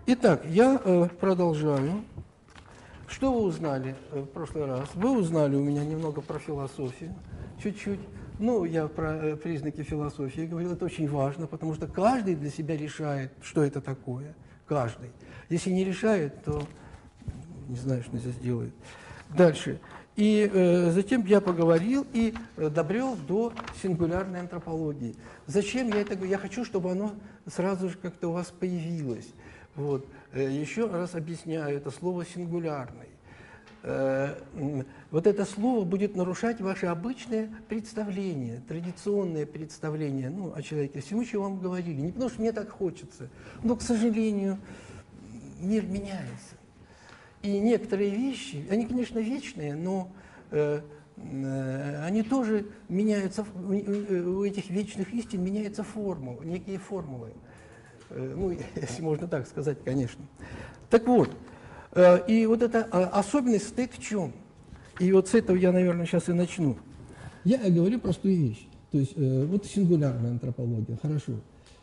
Итак, я продолжаю. Что вы узнали в прошлый раз? Вы узнали у меня немного про философию, чуть-чуть. Ну, я про признаки философии говорил, это очень важно, потому что каждый для себя решает, что это такое. Каждый. Если не решает, то не знаю, что здесь делает. Дальше. И затем я поговорил и добрел до сингулярной антропологии. Зачем я это говорю? Я хочу, чтобы оно сразу же как-то у вас появилось. Вот. Еще раз объясняю, это слово «сингулярный». Вот это слово будет нарушать ваши обычные представления, традиционные представления, ну, о человеке, всему, чего вам говорили. Не потому, что мне так хочется, но, к сожалению, мир меняется. И некоторые вещи, они, конечно, вечные, но они тоже меняются, у этих вечных истин меняются формулы, некие формулы. Ну, если можно так сказать, конечно. Так вот, и вот эта особенность состоит в чем? И вот с этого я, наверное, сейчас и начну. Я говорю простую вещь. То есть, вот сингулярная антропология, хорошо.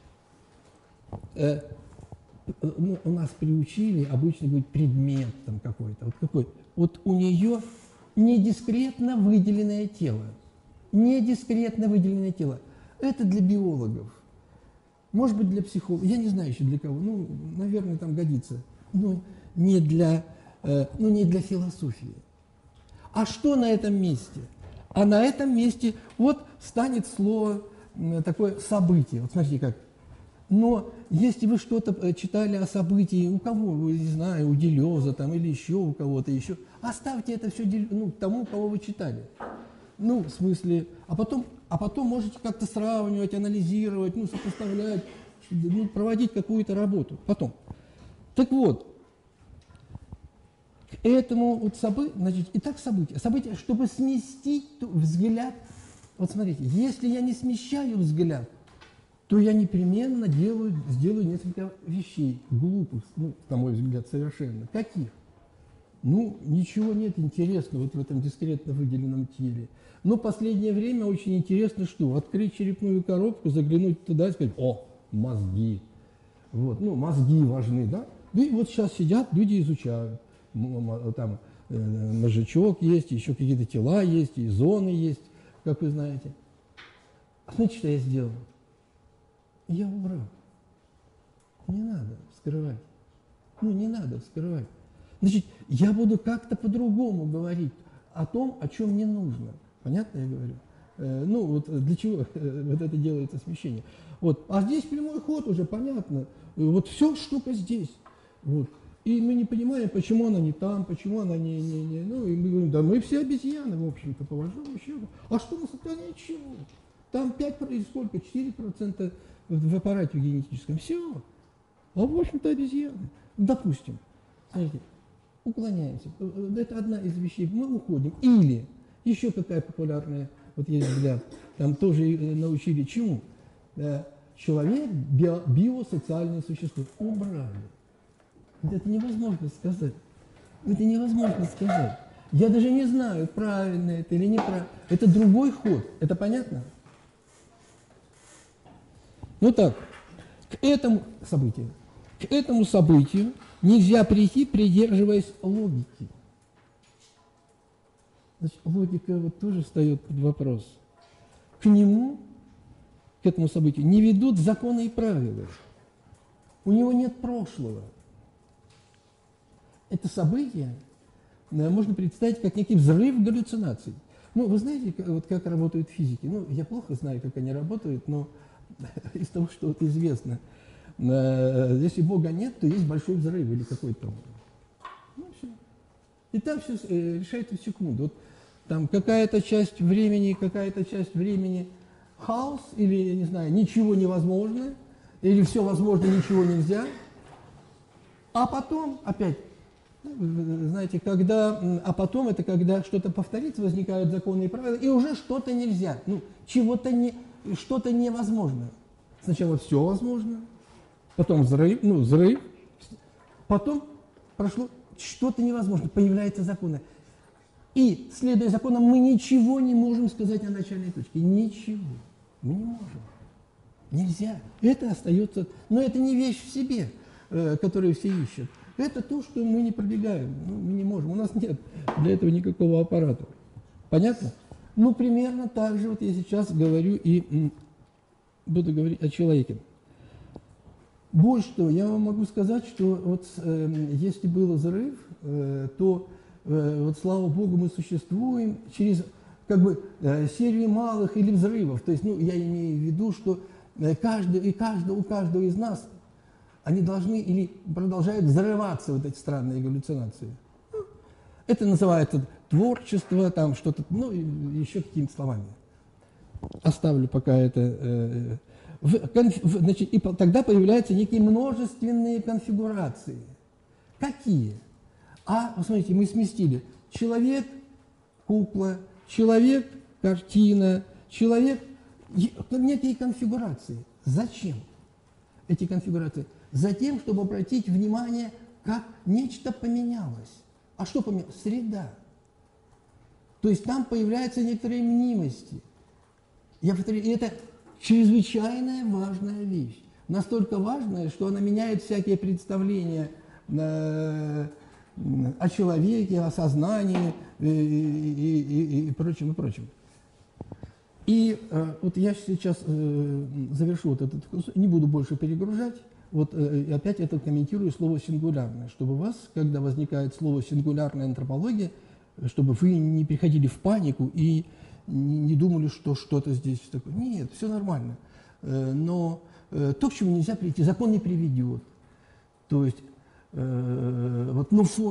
Ну, у нас приучили обычно говорить предмет там какой-то. Вот, какой. Вот у нее недискретно выделенное тело. Недискретно выделенное тело. Это для биологов. Может быть, для психологов, я не знаю еще для кого, ну, наверное, там годится, но не для философии. А что на этом месте? А на этом месте вот станет слово такое «событие». Вот смотрите как. Но если вы что-то читали о событии, у кого, не знаю, у Делеза там, или еще у кого-то еще, оставьте это все тому, кого вы читали. Ну, в смысле, а потом можете как-то сравнивать, анализировать, ну, сопоставлять, ну, проводить какую-то работу. Потом. Так вот, к этому вот значит, итак, событие, чтобы сместить взгляд. Вот смотрите, если я не смещаю взгляд, то я непременно сделаю несколько вещей глупых, ну, на мой взгляд, совершенно. Каких? Ну, ничего нет интересного вот в этом дискретно выделенном теле. Но в последнее время очень интересно, что открыть черепную коробку, заглянуть туда и сказать: о, мозги. Вот, ну, мозги важны, да? И вот сейчас сидят, люди изучают. Там мозжечок есть, еще какие-то тела есть, и зоны есть, как вы знаете. А знаете, что я сделал? Я убрал. Не надо скрывать. Ну, не надо скрывать. Значит, я буду как-то по-другому говорить о том, о чем мне нужно. Понятно я говорю? Ну, вот для чего вот это делается смещение. Вот. А здесь прямой ход уже, понятно. Вот все штука здесь. Вот. И мы не понимаем, почему она не там, почему она не. Ну, и мы говорим, да мы все обезьяны, в общем-то, по большому счету. А что у нас это? Ничего. Там 5 или сколько? 4% в аппарате генетическом. Все. А в общем-то обезьяны. Допустим. Смотрите. Уклоняемся. Это одна из вещей. Мы уходим. Или еще какая популярная, вот есть взгляд, там тоже научили чему? Человек биосоциальное существо. Убрали. Это невозможно сказать. Это невозможно сказать. Я даже не знаю, правильно это или неправильно. Это другой ход. Это понятно? Ну так, к этому событию нельзя прийти, придерживаясь логики. Значит, логика вот тоже встает под вопрос. К этому событию, не ведут законы и правила. У него нет прошлого. Это событие можно представить как некий взрыв галлюцинаций. Ну, вы знаете, вот как работают физики? Ну, я плохо знаю, как они работают, но из того, что вот известно, если Бога нет, то есть большой взрыв или какой-то. Ну, все. И там все решается в секунду. Вот там какая-то часть времени хаос, или, я не знаю, ничего невозможно, или все возможно, ничего нельзя. А потом, опять, знаете, а потом это когда что-то повторится, возникают законы и правила, и уже что-то нельзя. Ну, что-то невозможно. Сначала все возможно, потом взрыв, потом прошло что-то невозможно, появляются законы. И, следуя законам, мы ничего не можем сказать о начальной точке. Ничего. Мы не можем. Нельзя. Это остается. Но это не вещь в себе. которые все ищут. Это то, что мы не пробегаем, ну, мы не можем, у нас нет для этого никакого аппарата. Понятно? Ну, примерно так же вот я сейчас говорю и буду говорить о человеке. Больше того, я вам могу сказать, что вот если был взрыв, то вот слава Богу мы существуем через как бы серию малых или взрывов. То есть, ну, я имею в виду, что у каждого из нас они должны или продолжают взрываться, вот эти странные галлюцинации. Это называется творчество, там что-то, ну, еще какими-то словами. Оставлю пока это. Значит, и тогда появляются некие множественные конфигурации. Какие? Посмотрите, мы сместили. Человек, кукла, человек, картина, человек, некие конфигурации. Зачем эти конфигурации? Затем, чтобы обратить внимание, как нечто поменялось. А что поменялось? Среда. То есть там появляются некоторые мнимости. Я повторяю, это чрезвычайная важная вещь. Настолько важная, что она меняет всякие представления о человеке, о сознании и прочем, и прочем. И вот я сейчас завершу вот этот курс, не буду больше перегружать. Вот опять это комментирую слово «сингулярное», чтобы у вас, когда возникает слово «сингулярная антропология», чтобы вы не приходили в панику и не думали, что что-то здесь такое. Нет, все нормально. Но то, к чему нельзя прийти, закон не приведет. То есть в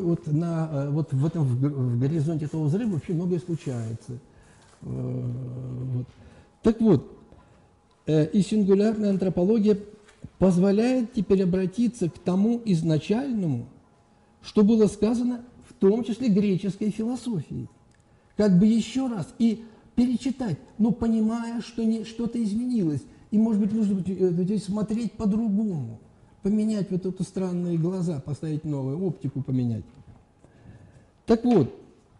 горизонте этого взрыва вообще многое случается. Вот. Так вот, и сингулярная антропология позволяет теперь обратиться к тому изначальному, что было сказано в том числе греческой философией. Как бы еще раз и перечитать, но понимая, что что-то изменилось. И, может быть, нужно здесь смотреть по-другому, поменять вот эти странные глаза, поставить новую оптику, поменять. Так вот,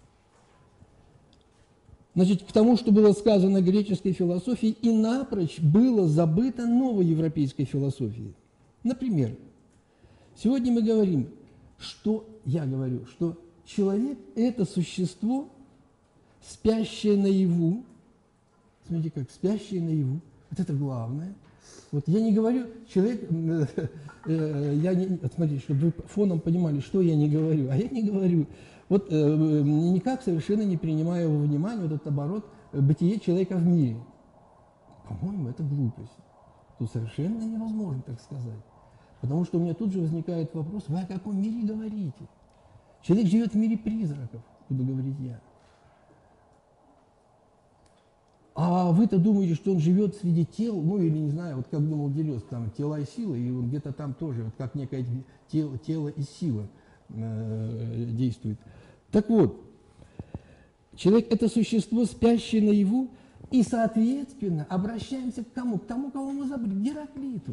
значит, к тому, что было сказано греческой философией, и напрочь было забыто новой европейской философией. Например, сегодня мы говорим, что человек – это существо, спящее наяву. Смотрите, как спящее наяву. Вот это главное. Вот я не говорю, человек, смотрите, чтобы вы фоном понимали, что я не говорю. А я не говорю. Вот никак совершенно не принимая во внимание вот этот оборот бытие человека в мире. По-моему, это глупость. Тут совершенно невозможно так сказать. Потому что у меня тут же возникает вопрос, вы о каком мире говорите? Человек живет в мире призраков, буду говорить я. А вы-то думаете, что он живет среди тел, ну или не знаю, вот как думал Делез, там тела и силы, и он где-то там тоже, вот как некое тело и сила действует. Так вот, человек – это существо, спящее наяву, и, соответственно, обращаемся к кому? К тому, кого мы забыли, к Гераклиту,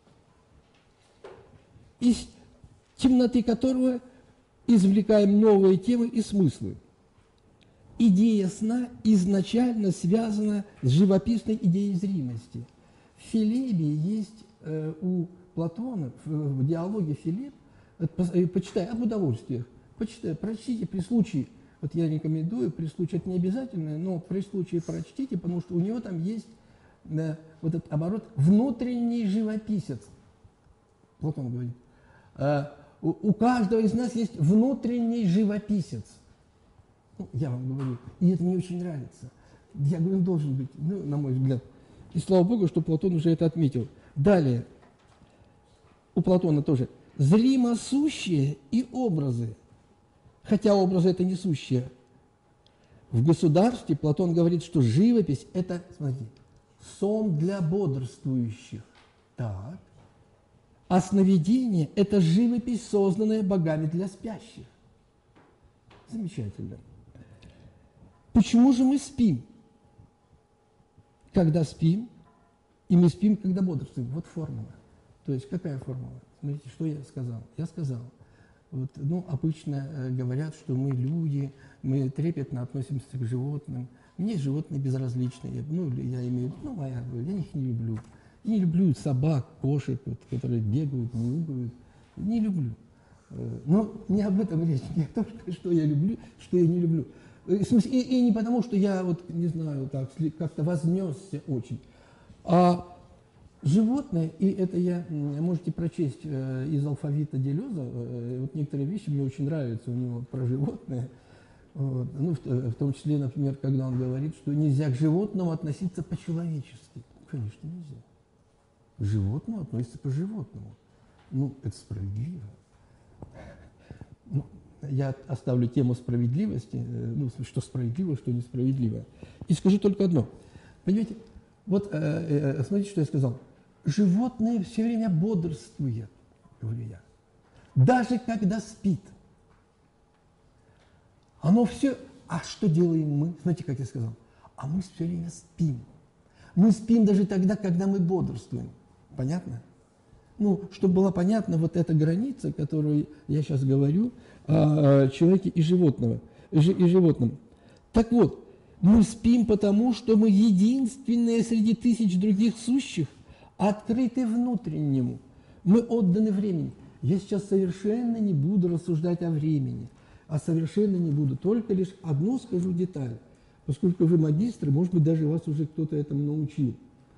из темноты которого извлекаем новые темы и смыслы. Идея сна изначально связана с живописной идеей зримости. В Филебе есть у Платона, в диалоге Филеб, почитай об удовольствиях, прочтите при случае, вот я рекомендую, при случае, это не обязательно, но при случае прочтите, потому что у него там есть вот этот оборот «внутренний живописец». Платон говорит, у каждого из нас есть внутренний живописец. Ну, я вам говорю, и это мне очень нравится. Я говорю, он должен быть, ну, на мой взгляд. И слава Богу, что Платон уже это отметил. Далее, у Платона тоже зримо сущие и образы. Хотя образы это не сущие. В государстве Платон говорит, что живопись – это, смотрите, сон для бодрствующих. Так. А сновидение – это живопись, созданная богами для спящих. Замечательно. Почему же мы спим? Когда спим, и мы спим, когда бодрствуем. Вот формула. То есть какая формула? Смотрите, что я сказал. Я сказал, вот, ну, обычно говорят, что мы люди, мы трепетно относимся к животным. Мне животные безразличны. Я имею, я их не люблю. Я не люблю собак, кошек, вот, которые бегают, мяукают. Не люблю. Но не об этом речь, не о том, что я люблю, что я не люблю. И не потому, что я, вот, не знаю, так, как-то вознесся очень. А животное, и это можете прочесть из алфавита Делеза, вот некоторые вещи мне очень нравятся у него про животное. Вот. Ну, в том числе, например, когда он говорит, что нельзя к животному относиться по-человечески. Конечно, нельзя. К животному относится по-животному. Ну, это справедливо. Ну, я оставлю тему справедливости, ну, что справедливо, что несправедливо. И скажу только одно. Понимаете, вот смотрите, что я сказал. Животное все время бодрствует, говорю я. Даже когда спит. Оно все... А что делаем мы? Знаете, как я сказал? А мы все время спим. Мы спим даже тогда, когда мы бодрствуем. Понятно? Ну, чтобы была понятна вот эта граница, которую я сейчас говорю о человеке и животном. Так вот, мы спим потому, что мы единственные среди тысяч других сущих, открыты внутреннему. Мы отданы времени. Я сейчас совершенно не буду рассуждать о времени, а совершенно не буду. Только лишь одну скажу деталь. Поскольку вы магистры, может быть, даже вас уже кто-то этому научил.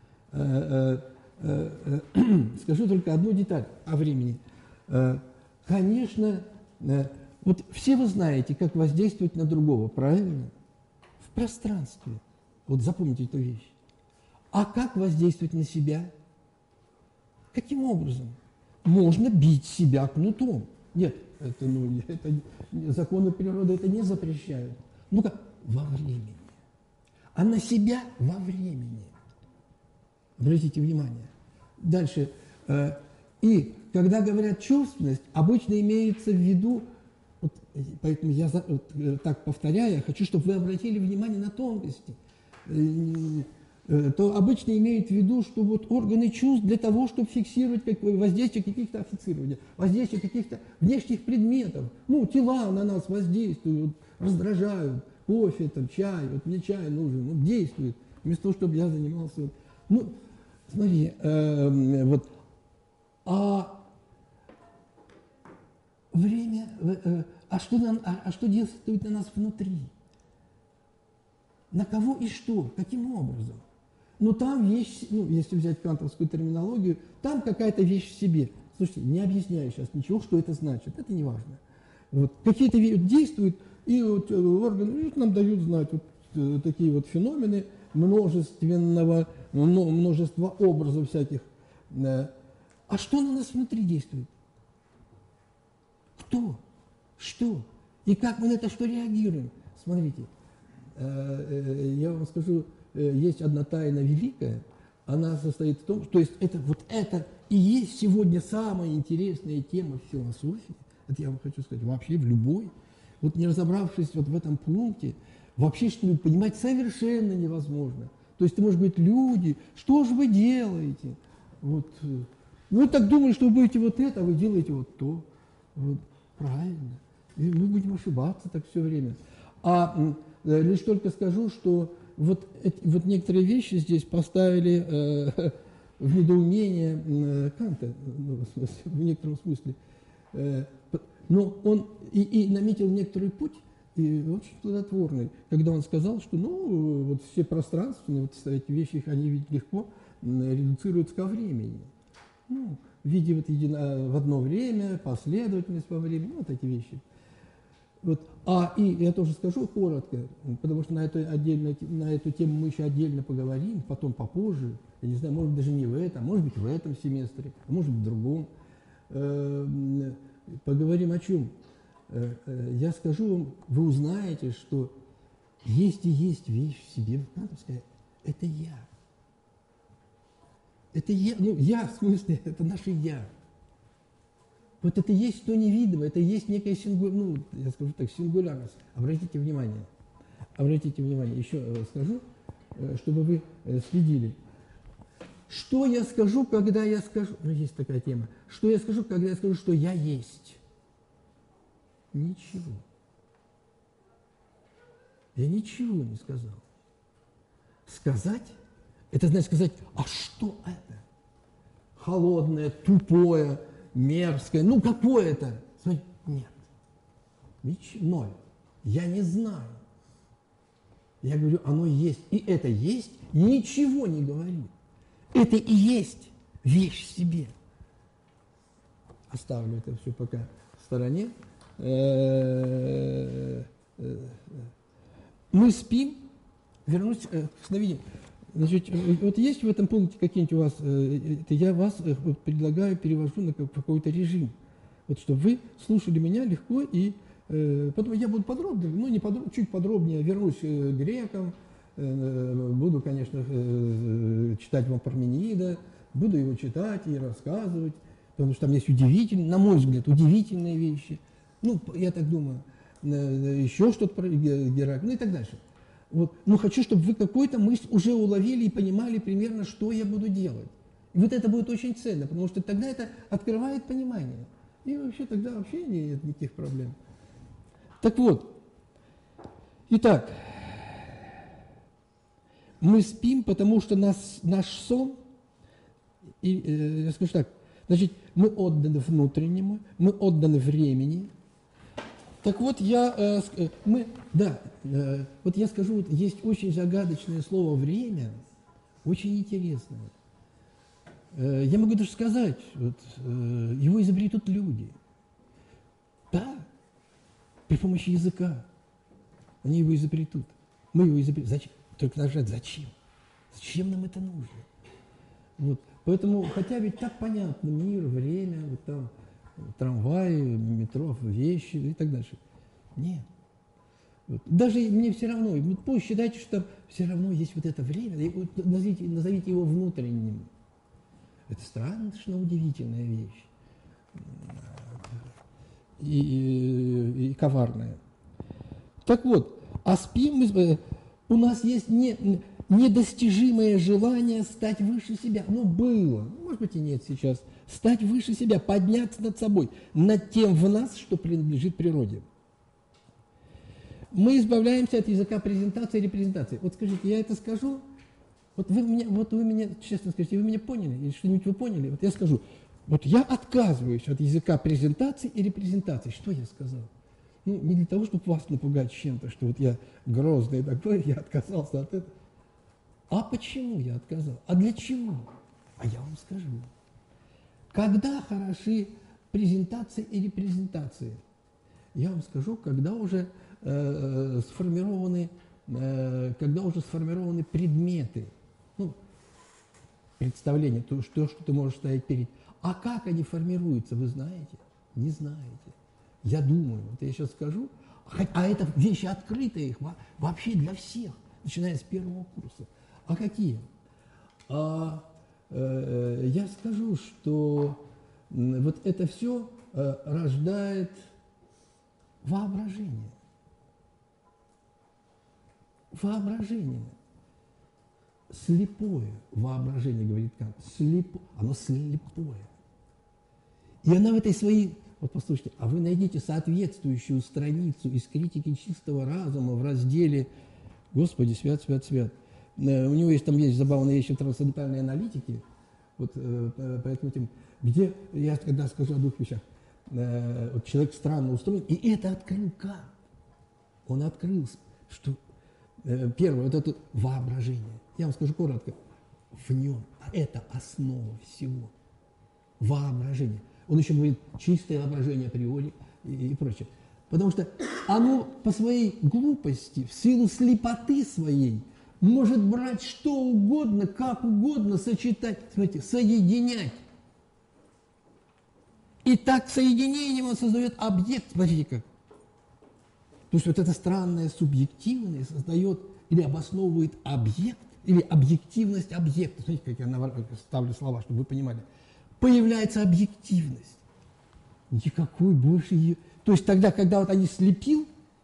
Скажу только одну деталь о времени. Конечно, вот все вы знаете, как воздействовать на другого, правильно? В пространстве. Вот запомните эту вещь. А как воздействовать на себя? Каким образом? Можно бить себя кнутом. Нет, это законы природы это не запрещают. Ну-ка, во времени. А на себя во времени. Обратите внимание. Дальше. И когда говорят чувственность, обычно имеется в виду, вот, поэтому я так повторяю, я хочу, чтобы вы обратили внимание на тонкости, то обычно имеют в виду, что вот органы чувств для того, чтобы фиксировать воздействие каких-то официрования, воздействие каких-то внешних предметов. Ну, тела на нас воздействуют, раздражают, кофе, там, чай, вот мне чай нужен, вот действует, вместо того, чтобы я занимался. Ну, смотри, вот, время, что действует на нас внутри? На кого и что? Каким образом? Ну, там вещь, ну, если взять кантовскую терминологию, там какая-то вещь в себе. Слушайте, не объясняю сейчас ничего, что это значит, это не важно. Вот, какие-то действуют, и вот органы нам дают знать вот такие вот феномены множества образов всяких. А что на нас внутри действует? Кто? Что? И как мы на это что реагируем? Смотрите, я вам скажу, есть одна тайна великая, она состоит в том, что это и есть сегодня самая интересная тема в философии, это я вам хочу сказать, вообще в любой. Вот не разобравшись вот в этом пункте, вообще что-нибудь понимать совершенно невозможно. То есть, может быть, люди, что же вы делаете? Вот, вы так думали, что вы будете вот это, а вы делаете вот то. Вот, правильно. И мы будем ошибаться так все время. А лишь только скажу, что вот некоторые вещи здесь поставили в недоумение Канта, ну, в некотором смысле. Но он и наметил некоторый путь, и очень плодотворный, когда он сказал, что ну, вот все пространственные вот эти вещи, они ведь легко редуцируются ко времени. Ну, в виде вот в одно время, последовательность во времени, вот эти вещи. Вот. И я тоже скажу коротко, потому что на эту тему мы еще отдельно поговорим, потом попозже, я не знаю, может быть, даже не в этом, может быть, в этом семестре, а может быть, в другом. Поговорим о чем? Я скажу вам, вы узнаете, что есть и есть вещь в себе, кантовская, это я. Это я, ну, я, в смысле, это наше я. Вот это есть то невидимое, это есть некая я скажу так, сингулярность. Обратите внимание, еще скажу, чтобы вы следили. Что я скажу, когда я скажу, ну, есть такая тема, что я скажу, когда я скажу, что я есть? Ничего. Я ничего не сказал. Сказать, это значит сказать, а что это? Холодное, тупое, мерзкое, ну какое-то. Смотрите, нет, ноль. Я не знаю. Я говорю, оно есть. И это есть ничего не говорит. Это и есть вещь в себе. Оставлю это все пока в стороне. Мы спим, вернусь к сновидению. Значит, вот есть в этом пункте какие-нибудь у вас, я вас предлагаю, перевожу на какой-то режим. Вот чтобы вы слушали меня легко, и потом я буду подробно, ну не подробно, чуть подробнее вернусь к грекам, буду, конечно, читать вам Парменида, буду его читать и рассказывать, потому что там есть удивительные, на мой взгляд, удивительные вещи. Ну, я так думаю, еще что-то про Геракла, ну и так дальше. Вот. Но хочу, чтобы вы какую-то мысль уже уловили и понимали примерно, что я буду делать. И вот это будет очень ценно, потому что тогда это открывает понимание. И вообще тогда вообще нет никаких проблем. Так вот, итак, мы спим, потому что наш сон, я скажу так, значит, мы отданы внутреннему, мы отданы времени. Так вот, я скажу, вот есть очень загадочное слово «время», очень интересное. Я могу даже сказать, вот, его изобретут люди. Да, при помощи языка. Они его изобретут. Мы его изобретем. Зачем? Только нажать «зачем?» Зачем нам это нужно? Вот. Поэтому, хотя ведь так понятно, мир, время, вот там, трамваи, метро, вещи и так дальше. Нет. Вот. Даже мне все равно, пусть считайте, что все равно есть вот это время, вот назовите его внутренним. Это страшно удивительная вещь. И коварная. Так вот, а спим мы, у нас есть недостижимое желание стать выше себя. Оно было, может быть и нет сейчас. Стать выше себя, подняться над собой, над тем в нас, что принадлежит природе. Мы избавляемся от языка презентации и репрезентации. Вот скажите, я это скажу, вот вы меня, честно скажите, вы меня поняли? Или что-нибудь вы поняли? Вот я скажу, вот я отказываюсь от языка презентации и репрезентации. Что я сказал? Ну, не для того, чтобы вас напугать чем-то, что вот я грозный такой, я отказался от этого. А почему я отказал? А для чего? А я вам скажу. Когда хороши презентации и репрезентации? Я вам скажу, когда уже сформированы предметы, ну, представление, то, что ты можешь ставить перед. А как они формируются, вы знаете? Не знаете. Я думаю, вот я сейчас скажу, а это вещи открытые, вообще для всех, начиная с первого курса. А какие? Я скажу, что вот это все рождает воображение. Воображение. Слепое воображение, говорит Кант. Оно слепое. И она в этой своей... Вот послушайте, а вы найдите соответствующую страницу из критики чистого разума в разделе «Господи, свят, свят, свят». У него есть забавные вещи в трансцендентальной аналитике, вот, поэтому, где я когда скажу о двух вещах, вот человек странно устроен, и это открыл Кант. Он открыл, что первое, вот это воображение. Я вам скажу коротко, в нем, это основа всего. Воображение. Он еще говорит чистое воображение априори и прочее. Потому что оно по своей глупости, в силу слепоты своей, может брать что угодно, как угодно, сочетать, смотрите, соединять. И так соединением он создает объект, смотрите как. То есть вот это странное субъективное создает или обосновывает объект, или объективность объекта. Смотрите, как я ставлю слова, чтобы вы понимали. Появляется объективность. Никакой больше ее. То есть тогда, когда вот они слепил,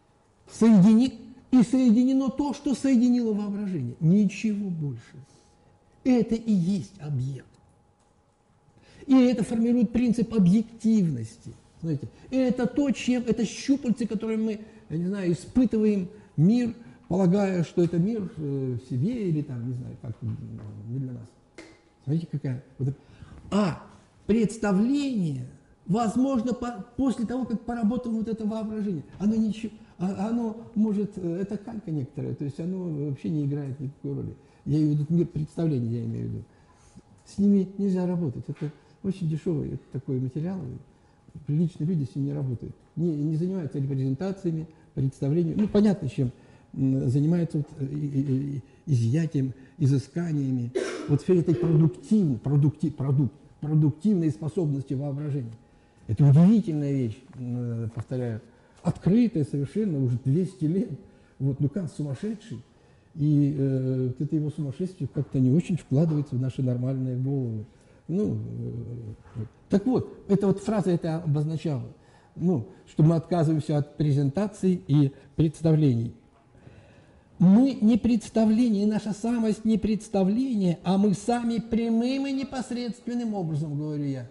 соединено то, что соединило воображение. Ничего больше. Это и есть объект. И это формирует принцип объективности. Знаете, это это щупальцы, которыми мы, я не знаю, испытываем мир, полагая, что это мир в себе или там, не знаю, как не для нас. Смотрите, какая... А представление Возможно, после того, как поработало вот это воображение, оно может, это калька некоторая, то есть оно вообще не играет никакой роли. Я имею в виду мир представления, я имею в виду. С ними нельзя работать. Это очень дешевый такой материал. Приличные люди с ним не работают. Не занимаются репрезентациями, представлениями. Ну, понятно, чем занимаются вот, изъятием, изысканиями. Вот в сфере этой продуктивной способности воображения. Это удивительная вещь, повторяю, открытая совершенно уже 200 лет. Вот, ну Кант сумасшедший, и вот это его сумасшествие как-то не очень вкладывается в наши нормальные головы. Ну, так вот, эта вот фраза это обозначала, ну, что мы отказываемся от презентаций и представлений. Мы не представление, наша самость не представление, а мы сами прямым и непосредственным образом, говорю я.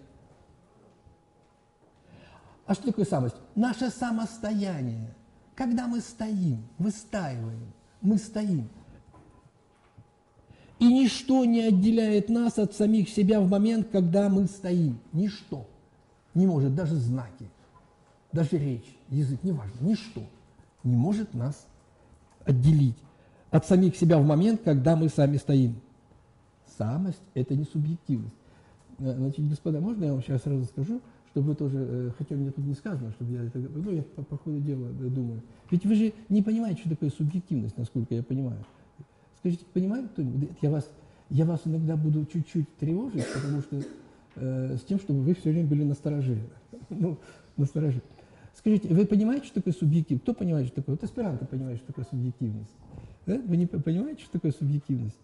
А что такое самость? Наше самостояние. Когда мы стоим, выстаиваем, мы стоим. И ничто не отделяет нас от самих себя в момент, когда мы стоим. Ничто. Не может, даже знаки, даже речь, язык, неважно, ничто не может нас отделить от самих себя в момент, когда мы сами стоим. Самость – это не субъективность. Значит, господа, можно я вам сейчас сразу скажу, чтобы вы тоже, хотя мне тут не сказано, чтобы я это, ну, я по ходу дела думаю. Ведь вы же не понимаете, что такое субъективность, насколько я понимаю. Скажите, понимаете кто-нибудь? Я вас иногда буду чуть-чуть тревожить, потому что с тем, чтобы вы все время были настороже. Ну, настороже. Скажите, вы понимаете, что такое субъективность? Кто понимает, что такое? Вот аспиранты понимают, что такое субъективность. Да? Вы не понимаете, что такое субъективность?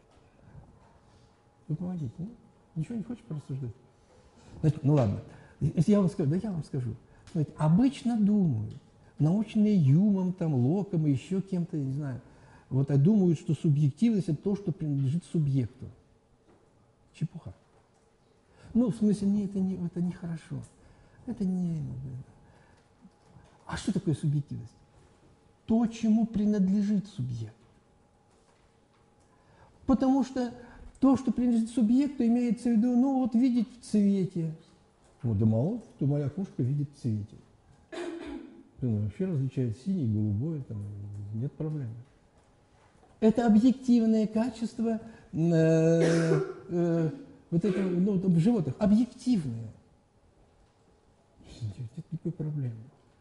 Вы помогите, нет? Ничего не хочешь порассуждать? Значит, ну ладно. Если я вам скажу, да я вам скажу. Смотрите, обычно думают, научные Юмом, там, Локом и еще кем-то, я не знаю, вот думают, что субъективность – это то, что принадлежит субъекту. Чепуха. Ну, в смысле, это нехорошо. Это не... А что такое субъективность? То, чему принадлежит субъект. Потому что то, что принадлежит субъекту, имеется в виду, ну, вот видеть в цвете. Вот, да мало, что моя кошка видит в цвете. Она вообще различает синий, голубой, там нет проблем. Это объективное качество вот это, ну, в животных. Объективное. Нет никакой проблемы.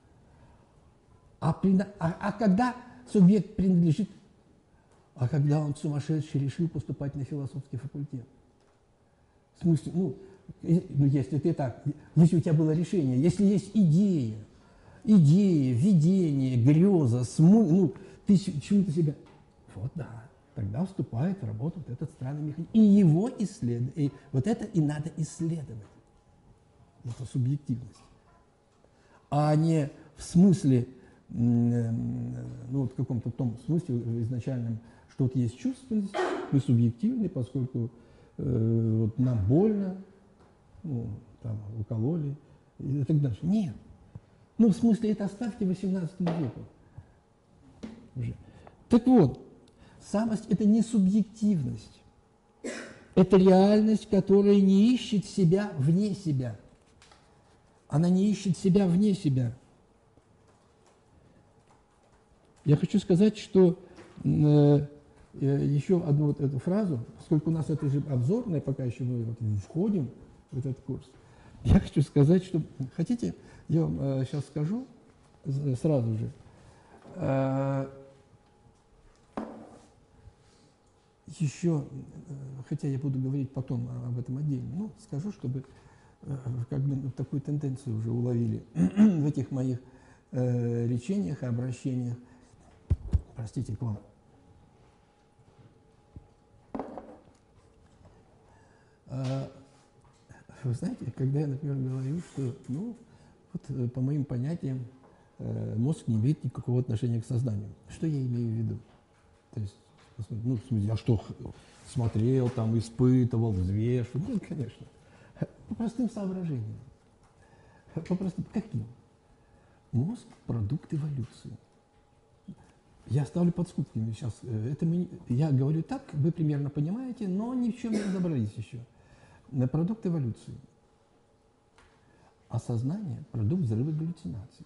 А когда субъект принадлежит, а когда он сумасшедший решил поступать на философский факультет? В смысле, ну если ты так, если у тебя было решение, если есть идея, видение, греза, ну, ты чему-то себя... Вот да, тогда вступает в работу вот этот странный механизм. И его исследовать, и вот это и надо исследовать. Это субъективность. А не в смысле, ну вот в каком-то том смысле изначальном, что вот есть чувственность, мы субъективны, поскольку вот нам больно, ну, там, укололи и так дальше. Нет. Ну, в смысле, это оставьте 18 веку. Уже. Так вот, самость – это не субъективность. Это реальность, которая не ищет себя вне себя. Она не ищет себя вне себя. Я хочу сказать, что еще одну вот эту фразу, поскольку у нас это же обзорное, пока еще мы вот входим в этот курс, я хочу сказать, что... Хотите, я вам сейчас скажу сразу же. Еще, хотя я буду говорить потом об этом отдельно, но скажу, чтобы как бы такую тенденцию уже уловили в этих моих речениях и обращениях. Простите, к вам. Вы знаете, когда я, например, говорю, что, ну, вот по моим понятиям, мозг не имеет никакого отношения к сознанию. Что я имею в виду? То есть, ну, в смысле, я что, смотрел, там, испытывал, взвешивал? Нет, конечно. По простым соображениям. По простым, каким? Мозг – продукт эволюции. Я ставлю под скобками сейчас. Это я говорю так, вы примерно понимаете, но ни в чем не разобрались еще. Продукт эволюции. а сознание – продукт взрыва галлюцинаций.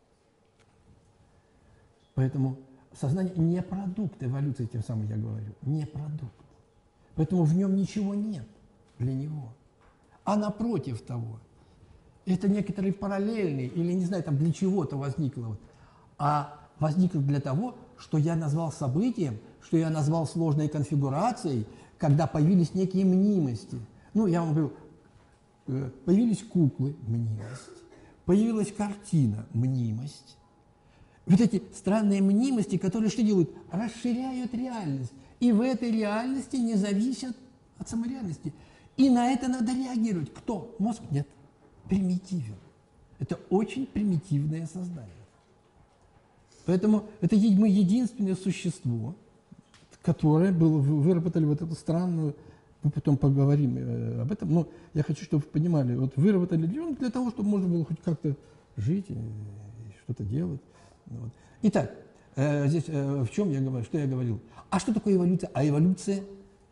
Поэтому сознание не продукт эволюции, тем самым я говорю, не продукт. Поэтому в нем ничего нет для него. А напротив того, это некоторый параллельный, или не знаю, там для чего-то возникло, а возникло для того, что я назвал событием, что я назвал сложной конфигурацией, когда появились некие мнимости. Ну, я вам говорю, появились куклы – мнимость, появилась картина – мнимость. Вот эти странные мнимости, которые что делают? Расширяют реальность. И в этой реальности не зависят от самореальности. И на это надо реагировать. Кто? Мозг? Нет. Примитивен. Это очень примитивное сознание. Поэтому это мы единственное существо, которое было, выработали вот эту странную, мы потом поговорим об этом, но я хочу, чтобы вы понимали, вот выработали для того, чтобы можно было хоть как-то жить и что-то делать. Вот. Итак, здесь в чем я говорю, что я говорил? А что такое эволюция? А эволюция,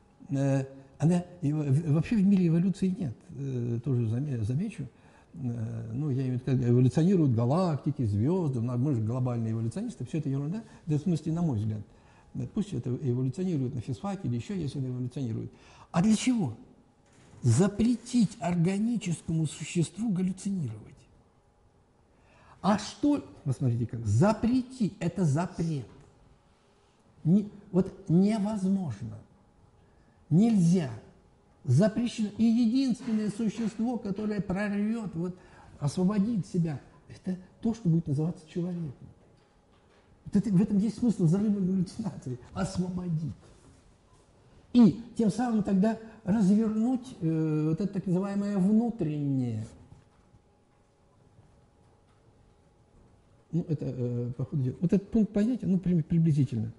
вообще в мире эволюции нет, тоже замечу. Ну, я имею в виду, эволюционируют галактики, звезды, мы же глобальные эволюционисты, все это ерунда, да, в смысле, на мой взгляд. Пусть это эволюционирует на физфаке или еще, если это эволюционирует. А для чего? Запретить органическому существу галлюцинировать. А что, посмотрите как, запретить, это запрет. Вот невозможно, нельзя, запрещено. И единственное существо, которое прорвет, вот, освободит себя, это то, что будет называться человеком. Вот это, в этом есть смысл взрыва галлюцинации, освободит. И тем самым тогда развернуть вот это так называемое внутреннее. Ну, это, по ходу дела. Вот этот пункт понятия, ну, приблизительно.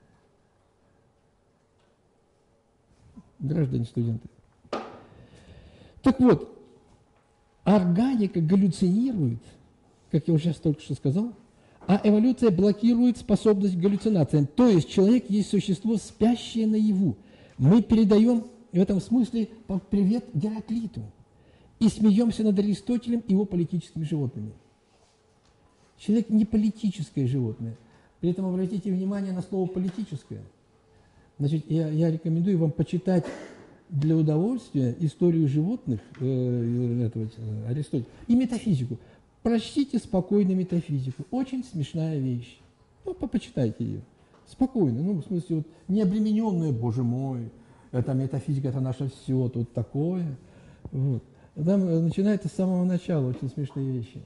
Граждане, студенты. Так вот, органика галлюцинирует, как я уже сейчас только что сказал, а эволюция блокирует способность к галлюцинациям. То есть человек есть существо, спящее наяву. Мы передаем в этом смысле привет Гераклиту и смеемся над Аристотелем и его политическими животными. Человек не политическое животное. При этом обратите внимание на слово «политическое». Значит, я рекомендую вам почитать для удовольствия историю животных Аристотеля и метафизику. Прочтите спокойно метафизику. Очень смешная вещь. Ну, почитайте ее. Спокойно. Ну, в смысле, вот, не обремененная, боже мой, это метафизика, это наше все, тут такое. Вот. Там начинается с самого начала очень смешные вещи.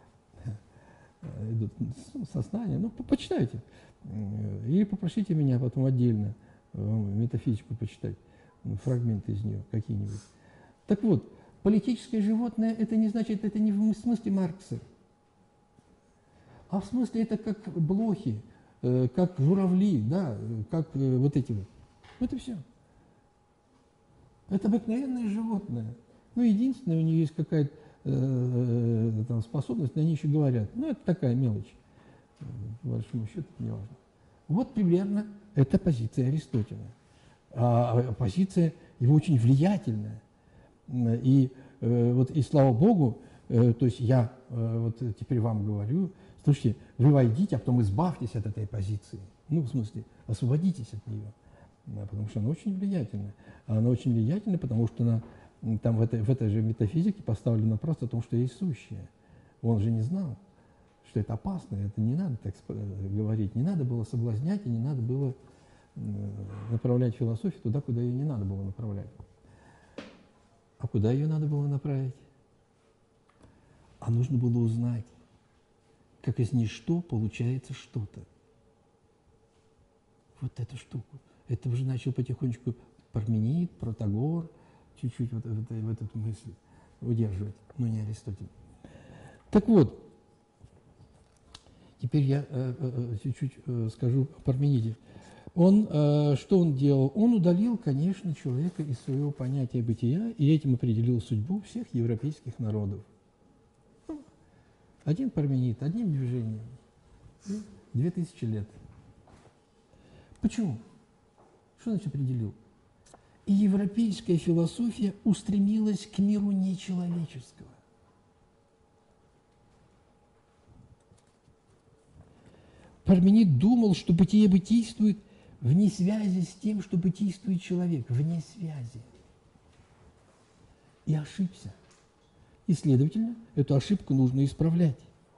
Идут сознание, ну, почитайте. Или попросите меня потом отдельно метафизику почитать, фрагменты из нее какие-нибудь. Так вот, политическое животное, это не значит, это не в смысле Маркса, а в смысле это как блохи, как журавли, да, как вот эти вот. Это все. Это обыкновенное животное. Ну, единственное, у нее есть какая-то там способность, но они еще говорят. Ну, это такая мелочь. По большому счету, это не важно. Вот примерно это позиция Аристотеля. А позиция его очень влиятельная. И вот, и слава Богу, то есть я вот теперь вам говорю, слушайте, вы войдите, а потом избавьтесь от этой позиции. Ну, в смысле, освободитесь от нее. Потому что она очень влиятельная. Она очень влиятельная, потому что она там в этой же метафизике поставлено просто о том, что есть сущее. Он же не знал, что это опасно, это не надо так говорить. Не надо было соблазнять, и не надо было направлять философию туда, куда ее не надо было направлять. А куда ее надо было направить? А нужно было узнать, как из ничто получается что-то. Вот эту штуку. Это уже начал потихонечку Парменид, Протагор, чуть-чуть вот эту мысль удерживать, но не Аристотель. Так вот, теперь я чуть-чуть скажу о Пармениде. Что он делал? Он удалил, конечно, человека из своего понятия бытия и этим определил судьбу всех европейских народов. Один Парменид, одним движением. 2000 лет. Почему? Что значит определил? И европейская философия устремилась к миру нечеловеческого. Парменид думал, что бытие бытийствует вне связи с тем, что бытийствует человек, вне связи. И ошибся. И, следовательно, эту ошибку нужно исправлять.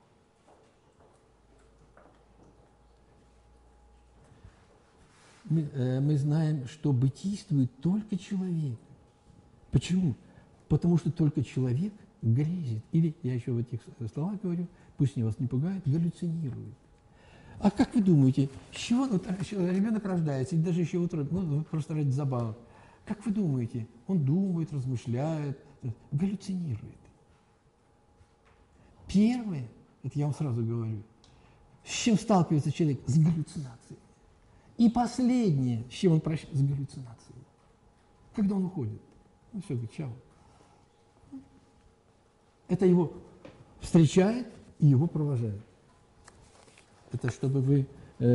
Мы знаем, что бытийствует только человек. Почему? Потому что только человек грезит. Или, я еще в этих словах говорю, пусть вас не пугает, галлюцинирует. А как вы думаете, с чего ребенок рождается, или даже еще утро, просто ради забавы, как вы думаете, он думает, размышляет, галлюцинирует? Первое, это я вам сразу говорю, с чем сталкивается человек? С галлюцинацией. И последнее, с чем он прощается? С галлюцинацией. Когда он уходит. Ну все, говорит, чао. Это его встречает и его провожает. Это чтобы вы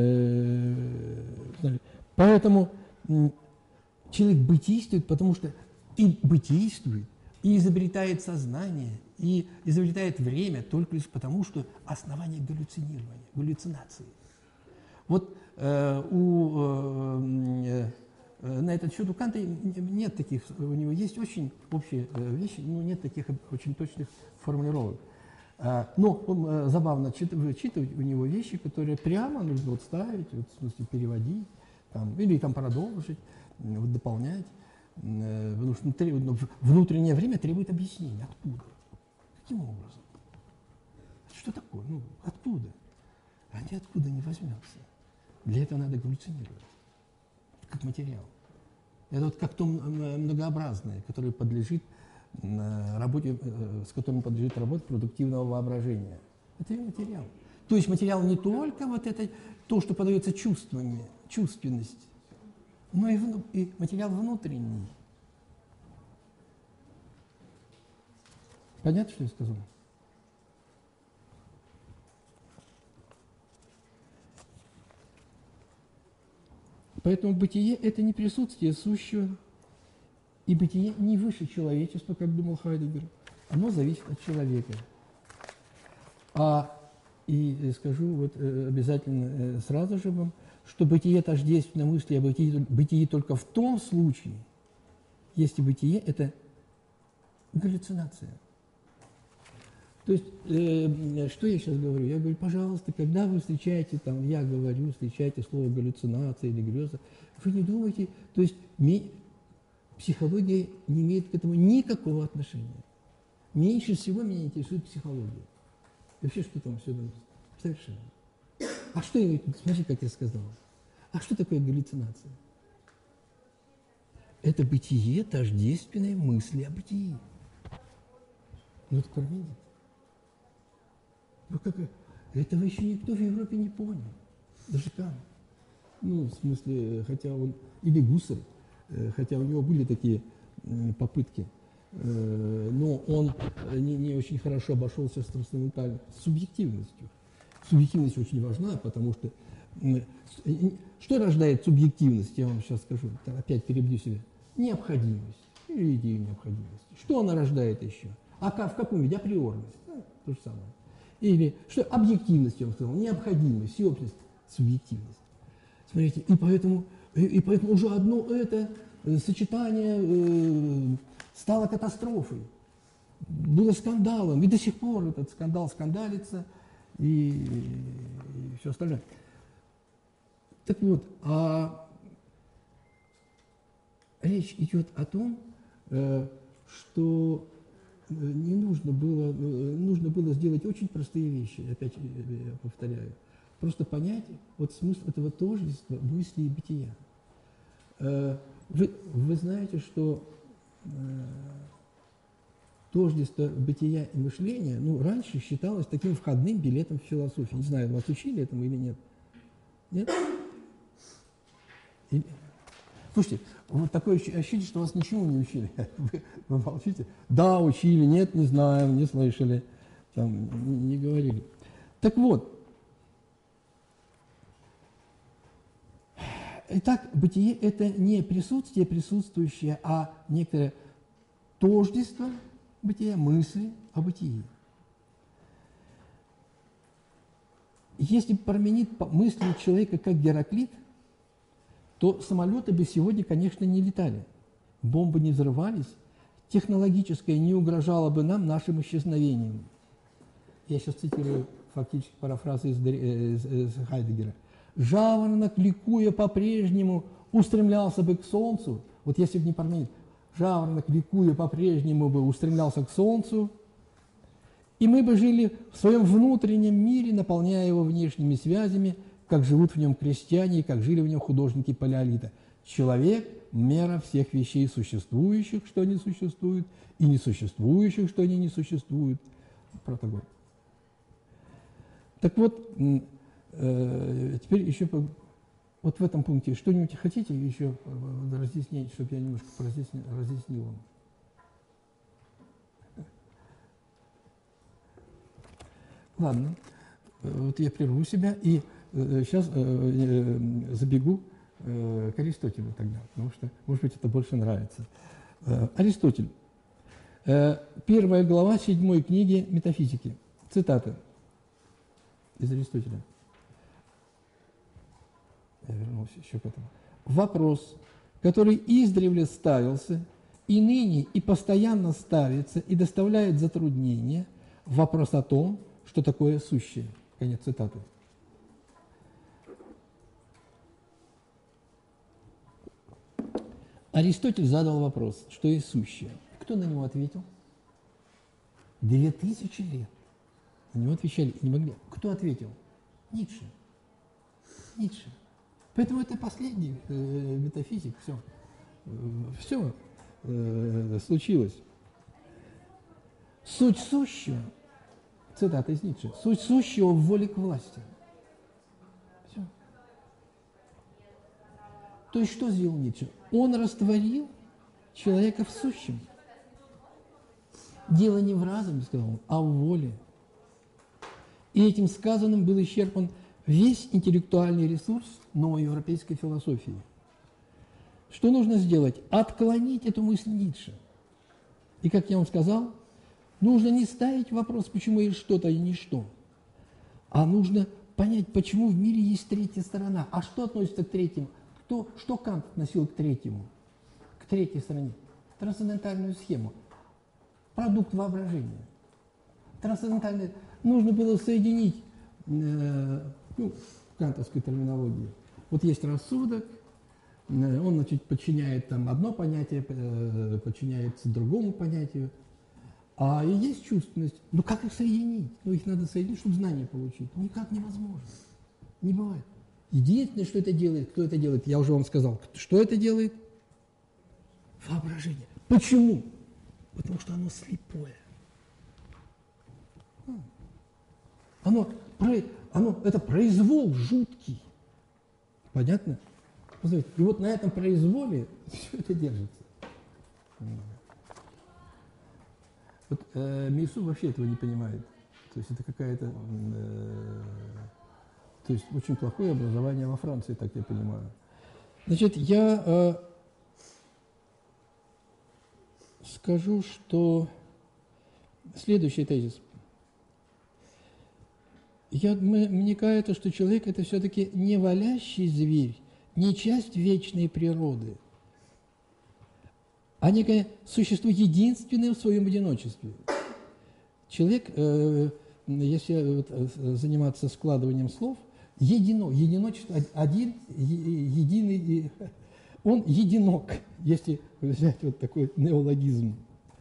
знали. Поэтому человек бытийствует, потому что и бытийствует, и изобретает сознание, и изобретает время только лишь потому, что основание галлюцинирования, галлюцинации. Вот на этот счет у Канта нет таких, у него есть очень общие вещи, но нет таких очень точных формулировок. Но он забавно вычитывать у него вещи, которые прямо нужно вот ставить, вот, в смысле переводить, там, или там продолжить, вот, дополнять. Потому что внутреннее время требует объяснения. Откуда? Каким образом? Что такое? Ну, откуда? А ниоткуда не возьмется. Для этого надо галлюцинировать, как материал. Это вот как то многообразное, которое подлежит работе, с которым подлежит работа продуктивного воображения. Это и материал. То есть материал не только вот это, то, что подается чувствами, чувственность, но и материал внутренний. Понятно, что я сказал? Поэтому бытие – это не присутствие сущего, и бытие не выше человечества, как думал Хайдеггер. Оно зависит от человека. И скажу вот обязательно сразу же вам, что бытие тождественно мысли о бытии только в том случае, если бытие – это галлюцинация. То есть, что я сейчас говорю? Я говорю, пожалуйста, когда вы встречаете, там, я говорю, встречаете слово галлюцинация или греза, вы не думайте, то есть психология не имеет к этому никакого отношения. Меньше всего меня интересует психология. И вообще, что там все совершенно. А что я, смотри, как я сказал. А что такое галлюцинация? Это бытие тождественной мысли о бытии. Ну, это Парменид. Ну, как этого еще никто в Европе не понял. Даже Кант. Ну, в смысле, хотя он, или Гуссерль, хотя у него были такие попытки, но он не очень хорошо обошелся с трансцендентальной субъективностью. Субъективность очень важна, потому что что рождает субъективность, я вам сейчас скажу, опять перебью себя. Необходимость или идею необходимости. Что она рождает еще? А в каком виде? Априорность. То же самое. Или что? Объективность, я вам сказал, необходимость, всеобщность, субъективность. Смотрите, и поэтому уже одно это сочетание стало катастрофой. Было скандалом, и до сих пор этот скандал скандалится, и все остальное. Так вот, речь идет о том, что нужно было сделать очень простые вещи, опять я повторяю. Просто понять вот смысл этого тождества мысли и бытия. Вы знаете, что тождество бытия и мышления, раньше считалось таким входным билетом в философию. Не знаю, вас учили этому или нет? Нет? Слушайте, вот такое ощущение, что вас ничего не учили. Вы молчите. Да, учили, нет, не знаем, не слышали, там, не говорили. Так вот, итак, бытие – это не присутствие присутствующее, а некоторое тождество бытия, мысли о бытии. если променить мысли человека как Гераклит, то самолеты бы сегодня, конечно, не летали, бомбы не взрывались, технологическое не угрожало бы нам нашим исчезновением. Я сейчас цитирую фактически парафразы из Хайдеггера. «Жаворонок, ликуя по-прежнему, устремлялся бы к солнцу». Вот если бы не променить, жаворонок, ликуя по-прежнему бы устремлялся к солнцу, и мы бы жили в своем внутреннем мире, наполняя его внешними связями, как живут в нем крестьяне и как жили в нем художники палеолита. Человек – мера всех вещей существующих, что они существуют, и несуществующих, что они не существуют. Протагор. Так вот, теперь еще вот в этом пункте что-нибудь хотите еще разъяснить, чтобы я немножко разъяснил вам? Ладно, вот я прерву себя и сейчас забегу к Аристотелю тогда, потому что, может быть, это больше нравится. Аристотель. 1 глава 7 книги «Метафизики». Цитата из Аристотеля. Я вернулся еще к этому. «Вопрос, который издревле ставился, и ныне, и постоянно ставится, и доставляет затруднения, вопрос о том, что такое сущее». Конец цитаты. Аристотель задал вопрос, что есть сущее. Кто на него ответил? 2000 лет. На него отвечали и не могли. Кто ответил? Ницше. Ницше. Поэтому это последний метафизик. Все случилось. Суть сущего, цитата из Ницше, суть сущего в воле к власти. Все. То есть что сделал Ницше? Он растворил человека в сущем. Дело не в разуме, сказал он, а в воле. И этим сказанным был исчерпан весь интеллектуальный ресурс новой европейской философии. Что нужно сделать? Отклонить эту мысль Ницше. И, как я вам сказал, нужно не ставить вопрос, почему есть что-то и ничто, а нужно понять, почему в мире есть третья сторона. А что относится к третьему? Что Кант относил к третьему? К третьей стороне? Трансцендентальную схему. Продукт воображения. Трансцендентальное. Нужно было соединить, кантовской терминологии. Вот есть рассудок, он, значит, подчиняет там одно понятие, подчиняется другому понятию, а и есть чувственность. Ну как их соединить? Ну их надо соединить, чтобы знание получить. Никак невозможно. Не бывает. Единственное, что это делает, кто это делает, я уже вам сказал, что это делает? Воображение. Почему? Потому что оно слепое. Это произвол жуткий. Понятно? И вот на этом произволе все это держится. Вот Мейсу вообще этого не понимает. То есть это какая-то... то есть очень плохое образование во Франции, так я понимаю. Значит, я скажу, что следующий тезис. Мне кажется, что человек – это все-таки не валящий зверь, не часть вечной природы, а некое существо единственное в своем одиночестве. Человек, если заниматься складыванием слов, единочество один, единый, он единок, если взять вот такой неологизм.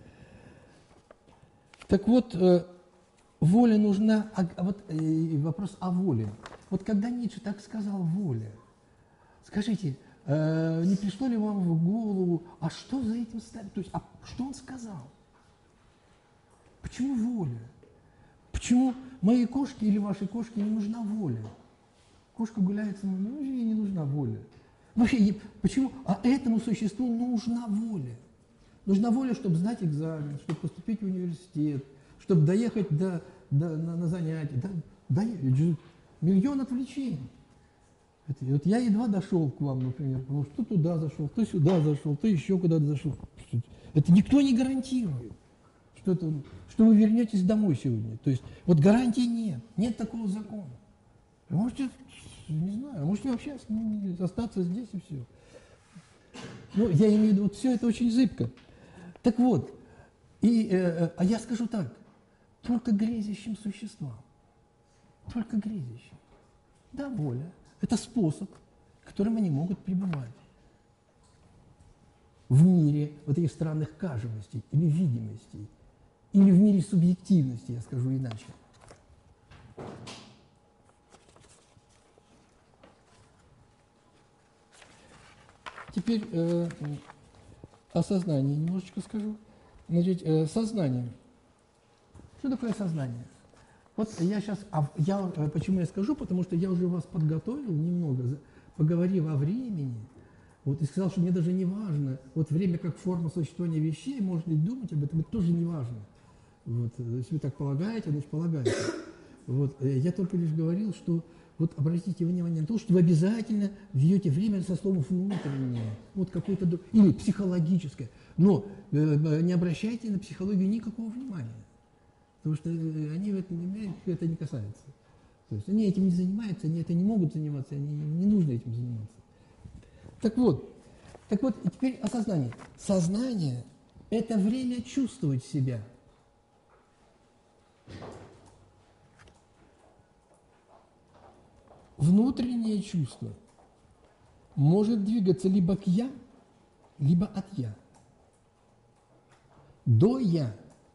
Так вот, воля нужна, вопрос о воле. Вот когда Ницше так сказал «воля», скажите, не пришло ли вам в голову, а что за этим стоит? То есть, что он сказал? Почему воля? Почему моей кошке или вашей кошке не нужна воля? Кошка гуляет со мной, ей не нужна воля. Вообще, почему? А этому существу нужна воля. Нужна воля, чтобы сдать экзамен, чтобы поступить в университет, чтобы доехать на занятия. Миллион отвлечений. Вот я едва дошел к вам, например, потому что то туда зашел, то сюда зашел, то еще куда-то зашел. Это никто не гарантирует, что вы вернетесь домой сегодня. То есть вот гарантий нет такого закона. Вы можете, не знаю, можете вообще остаться здесь и все. Ну, я имею в виду, вот все это очень зыбко. Так вот, а я скажу так, только грезящим существам, только грезящим. Да, воля – это способ, которым они могут пребывать в мире вот этих странных кажемостей или видимостей, или в мире субъективности, я скажу иначе. Теперь о сознании немножечко скажу. Значит, сознание. Что такое сознание? Вот я сейчас, почему я скажу, потому что я уже вас подготовил немного, поговорив о времени, вот, и сказал, что мне даже не важно, вот время как форма существования вещей, можно ли думать об этом, это тоже не важно. Вот, если вы так полагаете, значит полагаете. Вот, я только лишь говорил, что вот обратите внимание на то, что вы обязательно введете время со словом «внутреннее», вот какое-то, или психологическое, но не обращайте на психологию никакого внимания, потому что они в этом это не касается. То есть они этим не занимаются, они это не могут заниматься, не нужно этим заниматься. Так вот, и теперь о сознании. Сознание – это время чувствовать себя. Внутреннее чувство может двигаться либо к «я», либо от «я». До «я»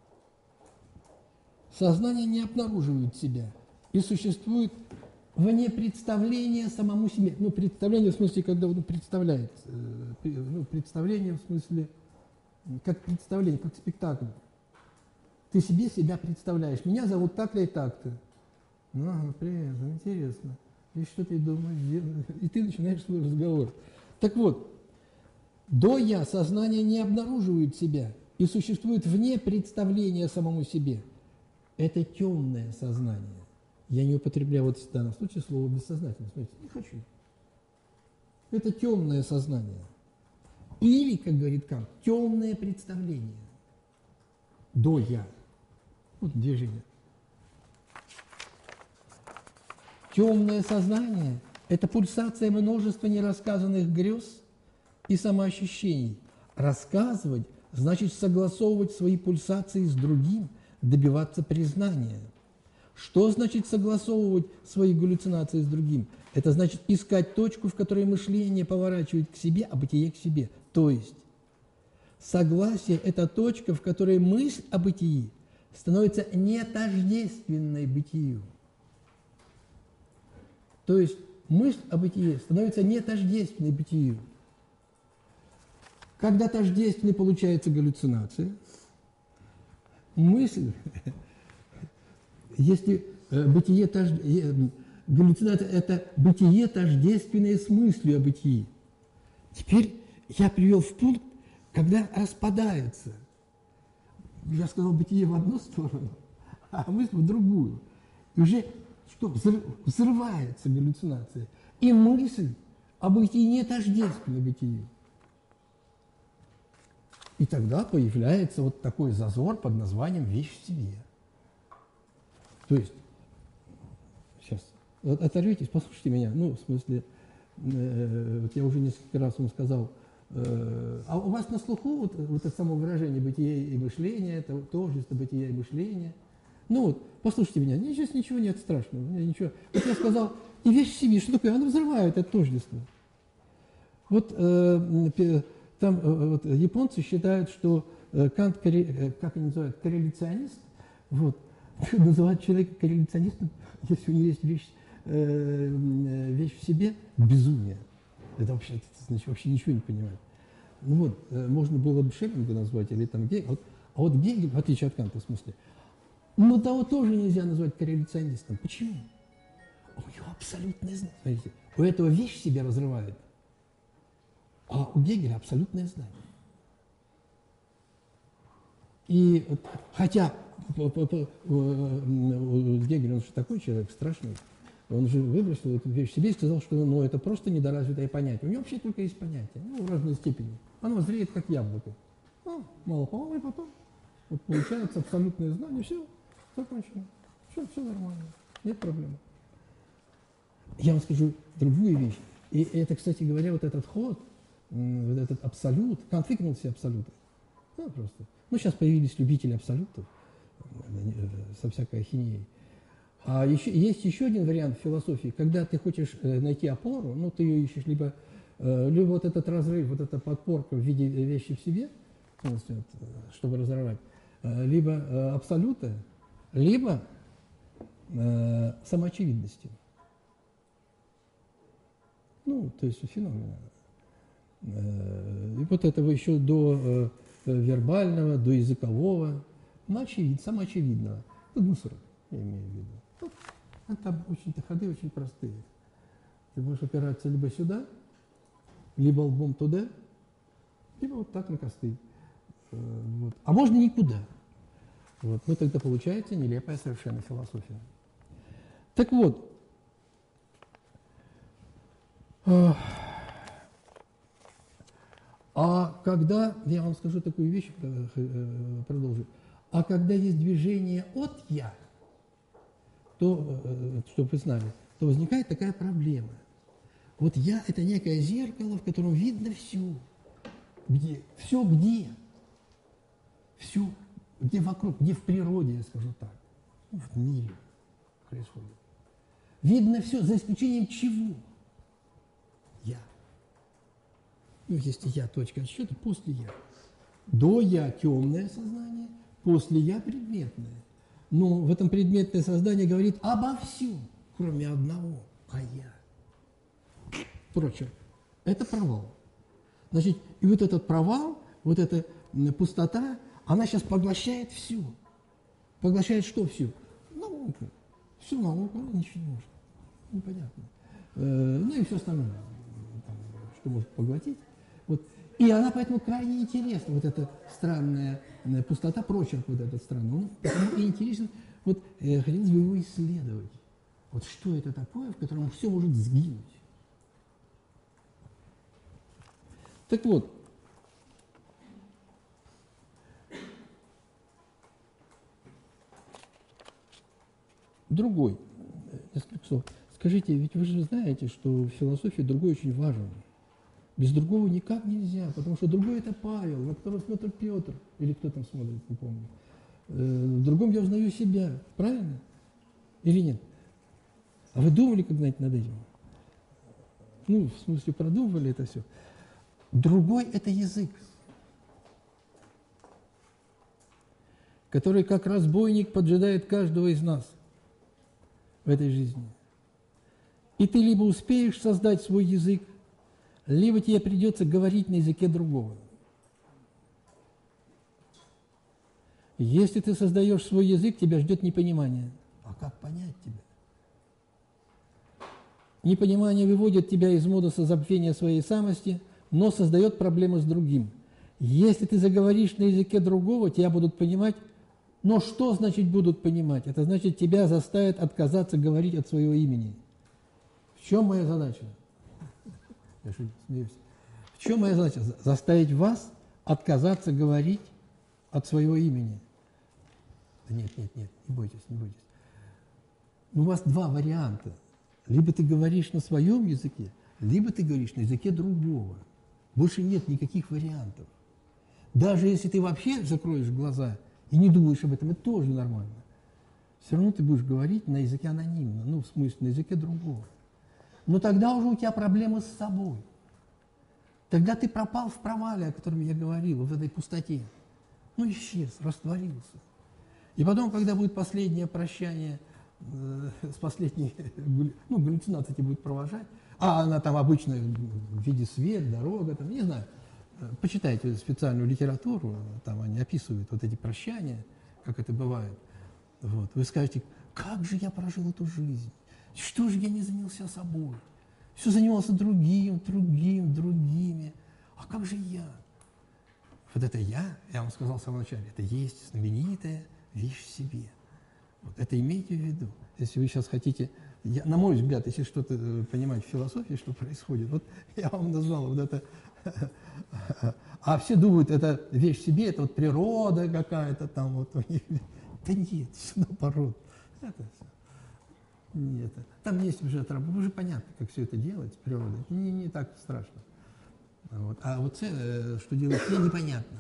сознание не обнаруживает себя и существует вне представления самому себе. Ну, представление в смысле, когда он представляет. Представление в смысле, как представление, как спектакль. Ты себе себя представляешь. Меня зовут так-то и так-то. Ну, привет, интересно. И что ты думаешь? И ты начинаешь свой разговор. Так вот, до «я» сознание не обнаруживает себя и существует вне представления самому себе. Это темное сознание. Я не употребляю вот в данном случае слово «бессознательное». Смотрите, не хочу. Это темное сознание. Или, как говорит Кант, темное представление. До «я». Вот движение. Темное сознание – это пульсация множества нерассказанных грез и самоощущений. Рассказывать – значит согласовывать свои пульсации с другим, добиваться признания. Что значит согласовывать свои галлюцинации с другим? Это значит искать точку, в которой мышление поворачивает к себе, а бытие к себе. То есть согласие – это точка, в которой мысль о бытии становится нетождественной бытию. То есть мысль о бытии становится нетождественной бытию. Когда тождественной получается галлюцинация, мысль, если галлюцинация – это бытие, тождественное с мыслью о бытии. Теперь я привел в пункт, когда распадается. Я сказал бытие в одну сторону, а мысль в другую. И уже что? Взрывается галлюцинация. И мысль о бытии не тождественна бытию. И тогда появляется вот такой зазор под названием «вещь в себе». То есть, сейчас, оторвитесь, послушайте меня, ну, в смысле, вот я уже несколько раз вам сказал, а у вас на слуху вот это само выражение «бытие и мышление», это тождество бытия и мышления. Ну вот, послушайте меня, здесь ничего нет страшного, ничего. Вот я сказал, и вещь в себе, что такое? Она взрывает это тождество. Вот там вот, японцы считают, что Кант, как они называют, корреляционист, вот, называют человека корреляционистом, если у него есть вещь в себе, безумие. Это вообще, значит, вообще ничего не понимает. Ну вот, можно было бы Шеллинга назвать, или там Гегеля. А вот Гегель, в отличие от Канта, в смысле, но того тоже нельзя назвать корреляционистом. Почему? У него абсолютное знание. Смотрите, у этого вещь себя разрывает, а у Гегеля абсолютное знание. И хотя Гегель, он же такой человек страшный, он же выбросил эту вещь в себе и сказал, что ну, это просто недоразвитое понятие. У него вообще только есть понятие, ну, в разной степени. Оно зреет, как яблоко. Ну, мало-помалу, и потом вот получается абсолютное знание, все, закончено. Все нормально, нет проблем. Я вам скажу другую вещь. И это, кстати говоря, вот этот ход, вот этот абсолют, конфликтные все абсолюты. Ну, просто. Ну, сейчас появились любители абсолютов со всякой ахинеей. А есть еще один вариант философии, когда ты хочешь найти опору, ну, ты ее ищешь либо вот этот разрыв, вот эта подпорка в виде вещи в себе, чтобы разорвать, либо абсолюта, либо самоочевидности. Ну, то есть феномена. И вот этого еще до вербального, до языкового, самоочевидного. Ну, мусор, я имею в виду. Вот, это очень-то ходы очень простые. Ты можешь опираться либо сюда, либо лбом туда, либо вот так на костыль. Вот. А можно никуда. Вот. Ну, тогда получается нелепая совершенно философия. Так вот, а когда, я вам скажу такую вещь, продолжу, а когда есть движение от «я», то, чтобы вы знали, то возникает такая проблема. Вот «я» – это некое зеркало, в котором видно все. Где? Все где? Все, где вокруг, где в природе, я скажу так, в мире происходит. Видно все, за исключением чего? Я. Ну, если я точка отсчета, после я. До я темное сознание, после я предметное. Но в этом предметное сознание говорит обо всем, кроме одного, а я. Прочее. Это провал. Значит, и вот этот провал, вот эта пустота, она сейчас поглощает все. Поглощает что все? Науку. Всю науку, ничего не может. Непонятно. Ну и все остальное, там, что может поглотить. Вот. И она поэтому крайне интересна, вот эта странная пустота, прочерк вот этот странный. Он потому и интересен, вот хотелось бы его исследовать. Вот что это такое, в котором все может сгинуть. Так вот, другой, несколько слов. Скажите, ведь вы же знаете, что в философии другой очень важен. Без другого никак нельзя, потому что другой – это Павел, на которого смотрит Петр, или кто там смотрит, не помню. В другом я узнаю себя, правильно? Или нет? А вы думали когда-нибудь над этим? Ну, в смысле, продумывали это все. Другой – это язык, который как разбойник поджидает каждого из нас в этой жизни. И ты либо успеешь создать свой язык, либо тебе придется говорить на языке другого. Если ты создаешь свой язык, тебя ждет непонимание. А как понять тебя? Непонимание выводит тебя из модуса забвения своей самости, но создает проблемы с другим. Если ты заговоришь на языке другого, тебя будут понимать. Но что значит будут понимать? Это значит, тебя заставят отказаться говорить от своего имени. В чем моя задача? Я смеюсь. В чем моя задача? Заставить вас отказаться говорить от своего имени. Да нет, не бойтесь, не бойтесь. У вас два варианта. Либо ты говоришь на своем языке, либо ты говоришь на языке другого. Больше нет никаких вариантов. Даже если ты вообще закроешь глаза и не думаешь об этом, это тоже нормально. Все равно ты будешь говорить на языке анонимно, ну, в смысле, на языке другого. Но тогда уже у тебя проблемы с собой. Тогда ты пропал в провале, о котором я говорил, в этой пустоте. Ну, исчез, растворился. И потом, когда будет последнее прощание с последней, ну, галлюцинация тебя будет провожать, а она там обычно в виде свет, дорога, там, не знаю, почитайте специальную литературу, там они описывают вот эти прощания, как это бывает. Вот. Вы скажете, как же я прожил эту жизнь? Что же я не занялся собой? Все занимался другими. А как же я? Вот это я вам сказал в самом начале, это есть знаменитая вещь в себе. Вот это имейте в виду. Если вы сейчас хотите, на мой взгляд, если что-то понимать в философии, что происходит, вот я вам назвал вот это, а все думают, это вещь в себе, это вот природа какая-то там вот у них. Да нет, все наоборот. Это все. Нет, там есть уже отработка, уже понятно, как все это делать, природа. Не так страшно. Вот. А вот что делать с ней, непонятно.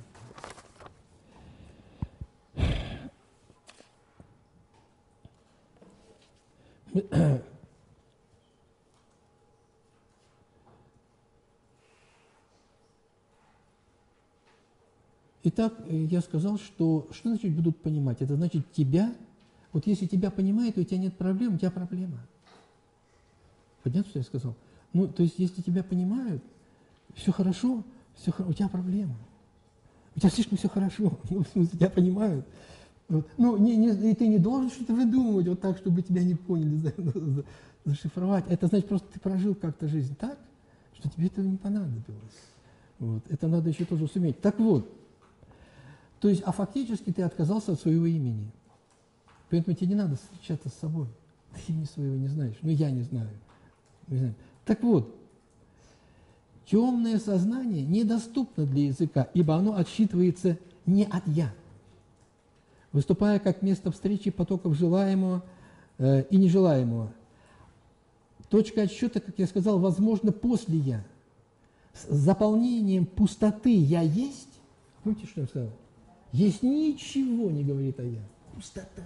Итак, я сказал, что значит будут понимать? Это значит тебя, вот если тебя понимают, то у тебя нет проблем, у тебя проблема. Понятно, что я сказал? Ну, то есть, если тебя понимают, все хорошо, у тебя проблема. У тебя слишком все хорошо, ну, в смысле, тебя понимают. Вот. Ну, и ты не должен что-то выдумывать вот так, чтобы тебя не поняли, зашифровать. Это значит, просто ты прожил как-то жизнь так, что тебе этого не понадобилось. Вот. Это надо еще тоже суметь. Так вот, то есть, а фактически ты отказался от своего имени. Поэтому тебе не надо встречаться с собой. Ты имени своего не знаешь. Ну, я не знаю. Так вот, темное сознание недоступно для языка, ибо оно отсчитывается не от «я», выступая как место встречи потоков желаемого и нежелаемого. Точка отсчета, как я сказал, возможно после «я». С заполнением пустоты «я есть», помните, что я сказал? Есть ничего не говорит о «я». Пустота.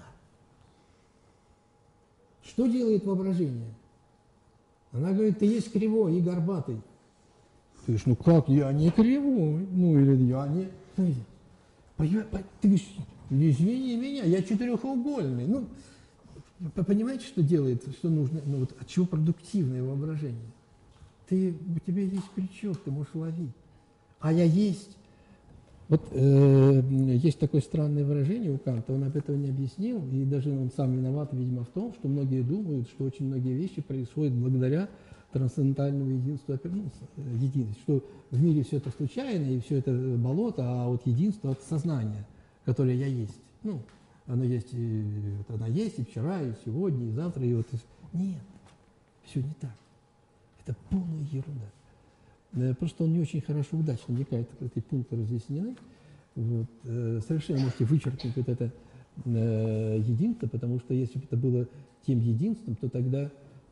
Что делает воображение? Она говорит, ты есть кривой и горбатый. Ты говоришь, ну как, я не кривой, ну или я не... Ты говоришь, извини меня, я четырехугольный. Ну, понимаете, что делает, что нужно, ну, вот, от чего продуктивное воображение? У тебя есть крючок, ты можешь ловить. А я есть. Вот есть такое странное выражение у Канта, он об этом не объяснил, и даже он сам виноват, видимо, в том, что многие думают, что очень многие вещи происходят благодаря трансцендентальному единству, что в мире все это случайно, и все это болото, а вот единство от сознания, которое я есть. Ну, оно есть и вчера, и сегодня, и завтра, и вот... Нет, все не так. Это полная ерунда. Просто он не очень хорошо, удачно вникает в эти пункты разъяснены. Вот. Совершенно можете вычеркнуть вот это единство, потому что если бы это было тем единством, то тогда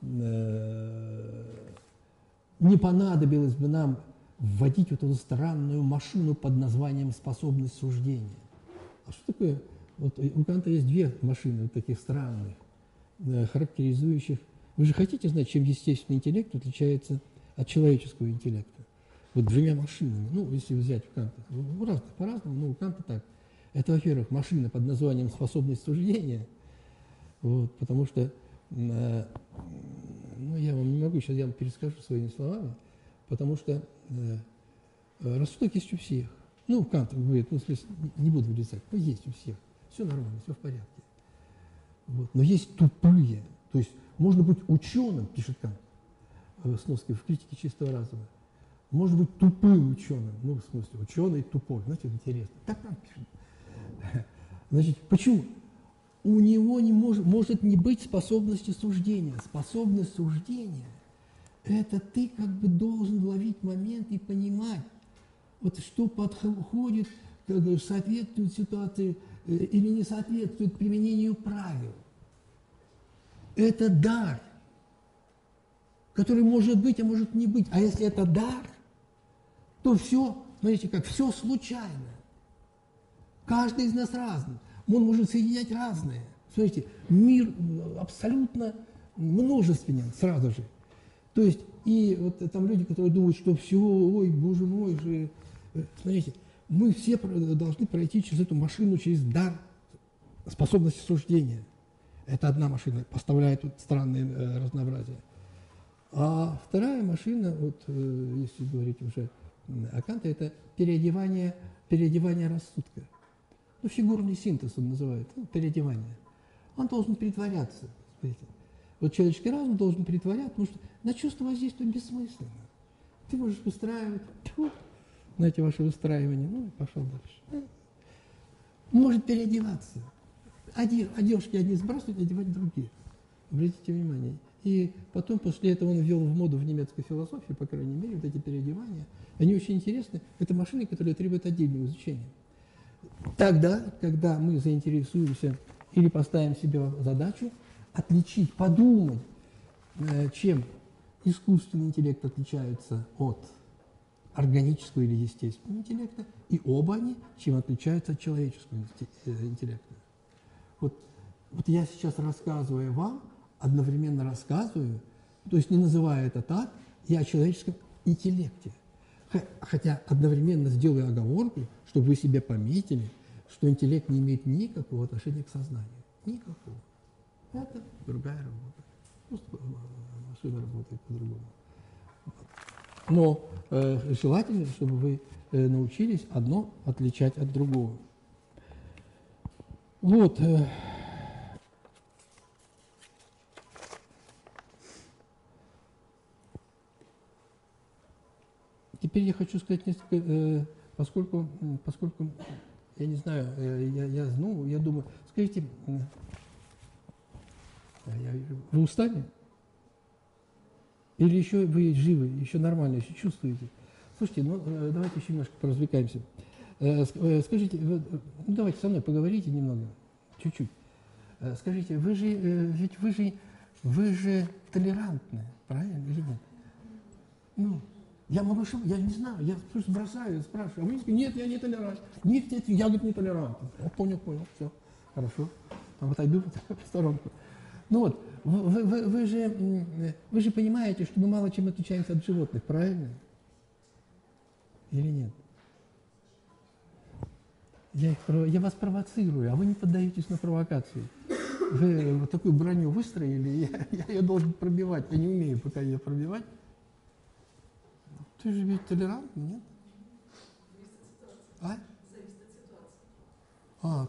не понадобилось бы нам вводить вот эту странную машину под названием способность суждения. А что такое? Вот у Канта есть две машины вот таких странных, характеризующих. Вы же хотите знать, чем естественный интеллект отличается от человеческого интеллекта? Вот двумя машинами. Ну, если взять у Канта, по-разному, но у Канта так. Это, во-первых, машина под названием способность суждения, вот, потому что, ну, я вам не могу, сейчас я вам перескажу своими словами, потому что рассудок есть у всех. Ну, Кант говорит, ну, в смысле, не буду вырезать, но есть у всех. Все нормально, все в порядке. Вот. Но есть тупые. То есть можно быть ученым, пишет Кант, сноски в критике чистого разума. Можно быть тупым ученым. Ну, в смысле, ученый тупой. Знаете, интересно. Так Кант пишет. Значит, почему? У него может не быть способности суждения. Способность суждения – это ты как бы должен ловить момент и понимать, вот что подходит, соответствует ситуации или не соответствует применению правил. Это дар, который может быть, а может не быть. А если это дар, то все, смотрите, как все случайно. Каждый из нас разный. Он может соединять разные. Смотрите, мир абсолютно множественен сразу же. То есть, и вот там люди, которые думают, что все, ой, боже мой же. Смотрите, мы все должны пройти через эту машину, через дар способности суждения. Это одна машина, поставляет вот странное разнообразие. А вторая машина, вот если говорить уже о Канте, это переодевание рассудка. Ну, фигурный синтез он называет, ну, переодевание. Он должен притворяться. Смотрите. Вот человеческий разум должен притворяться, потому что на чувство воздействия бессмысленно. Ты можешь выстраивать, знаете, ваше выстраивание, ну и пошел дальше. Может переодеваться. Одежки одни сбрасывать, одевать другие. Обратите внимание. И потом, после этого он ввел в моду в немецкой философии, по крайней мере, вот эти переодевания. Они очень интересны. Это машины, которые требуют отдельного изучения. Тогда, когда мы заинтересуемся или поставим себе задачу отличить, подумать, чем искусственный интеллект отличается от органического или естественного интеллекта, и оба они чем отличаются от человеческого интеллекта. Вот я сейчас рассказываю вам, одновременно рассказываю, то есть не называя это так, и о человеческом интеллекте. Хотя одновременно сделаю оговорку, чтобы вы себе пометили, что интеллект не имеет никакого отношения к сознанию. Никакого. Это другая работа. Просто машина работает по-другому. Но желательно, чтобы вы научились одно отличать от другого. Вот. Теперь я хочу сказать несколько, поскольку я не знаю, я думаю, скажите, вы устали? Или еще вы живы, еще нормально, еще чувствуете? Слушайте, давайте еще немножко поразвлекаемся. Скажите, давайте со мной поговорите немного, чуть-чуть. Скажите, вы же толерантны, правильно или нет? Ну, я могу ошибаться, я не знаю, я просто бросаю, спрашиваю, а вы говорите, нет, я не толерантен. Нет, я, говорит, не толерантен. Понял, все, хорошо. Там отойду в сторонку. Ну вот, вы же понимаете, что мы мало чем отличаемся от животных, правильно? Или нет? Я вас провоцирую, а вы не поддаетесь на провокации. Вы вот такую броню выстроили, я ее должен пробивать, я не умею пока ее пробивать. Ты же ведь толерантный, нет? А? А,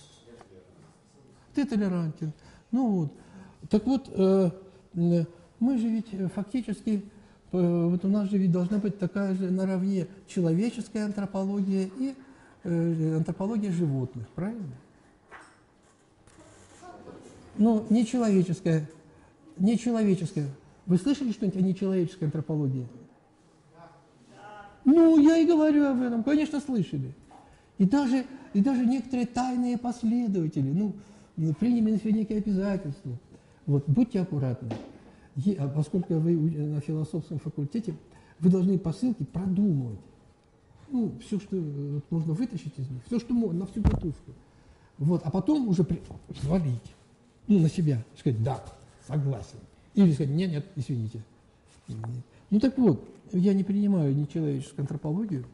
ты толерантен. Ну вот. Так вот, мы же ведь фактически, вот у нас же ведь должна быть такая же наравне человеческая антропология и антропология животных, правильно? Ну, нечеловеческая. Вы слышали что-нибудь о нечеловеческой антропологии? Ну, я и говорю об этом, конечно, слышали. И даже некоторые тайные последователи, приняли на себя некие обязательства. Вот, будьте аккуратны. Поскольку вы на философском факультете, вы должны по ссылке продумывать. Все, что можно вытащить из них, все, что можно, на всю катушку. Вот, а потом уже взвалить. На себя. Сказать, да, согласен. Или сказать, нет, извините. Ну так вот, я не принимаю нечеловеческую антропологию.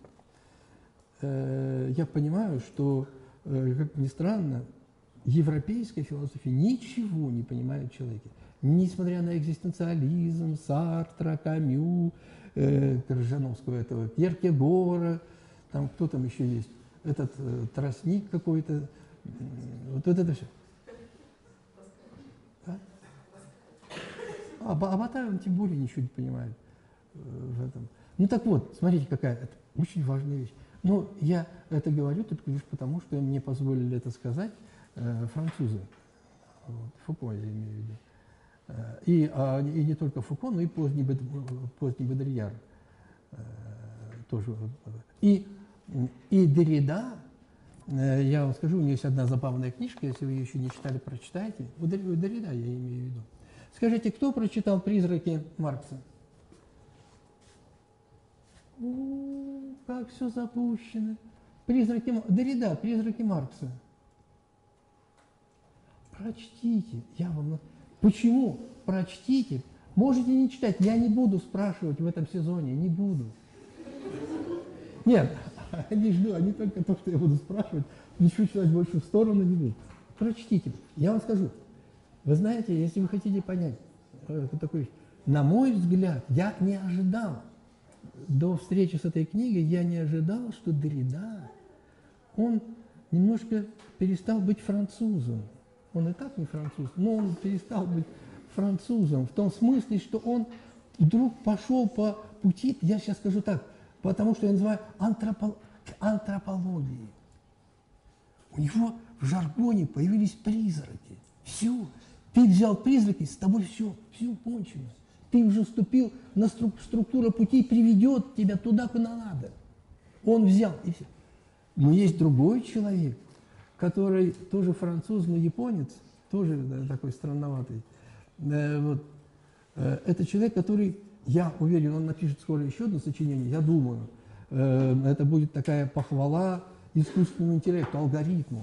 Я понимаю, что, как ни странно, европейская философия ничего не понимает в человеке. Несмотря на экзистенциализм, Сартра, Камю, Крыжановского, этого, Кьеркегора, там кто там еще есть, этот тростник какой-то, вот это все. А Батаев, он тем более ничего не понимает в этом. Ну так вот, смотрите, какая это очень важная вещь. Но я это говорю только лишь потому, что мне позволили это сказать французы. Вот, Фуко я имею в виду. И не только Фуко, но и поздний Бодрияр. Тоже. И Деррида, я вам скажу, у него есть одна забавная книжка, если вы ее еще не читали, прочитайте. У Деррида я имею в виду. Скажите, кто прочитал «Призраки» Маркса? Как все запущено. Деррида, «Призраки» Маркса. Прочтите. Почему? Прочтите. Можете не читать. Я не буду спрашивать в этом сезоне. Не буду. Нет, они ждут, они только то, что я буду спрашивать. Ничего читать больше в сторону не буду. Прочтите. Я вам скажу. Вы знаете, если вы хотите понять, на мой взгляд, я не ожидал, до встречи с этой книгой, я не ожидал, что Деррида, он немножко перестал быть французом. Он и так не француз, но он перестал быть французом в том смысле, что он вдруг пошел по пути, я сейчас скажу так, потому что я называю антропологией. У него в жаргоне появились призраки. Все. Ты взял призраки, с тобой все кончено. Ты уже вступил на структуру пути, приведет тебя туда, куда надо. Он взял, и все. Но есть другой человек, который тоже француз, но японец, тоже такой странноватый. Вот. Это человек, который, я уверен, он напишет скоро еще одно сочинение, я думаю, это будет такая похвала искусственному интеллекту, алгоритму.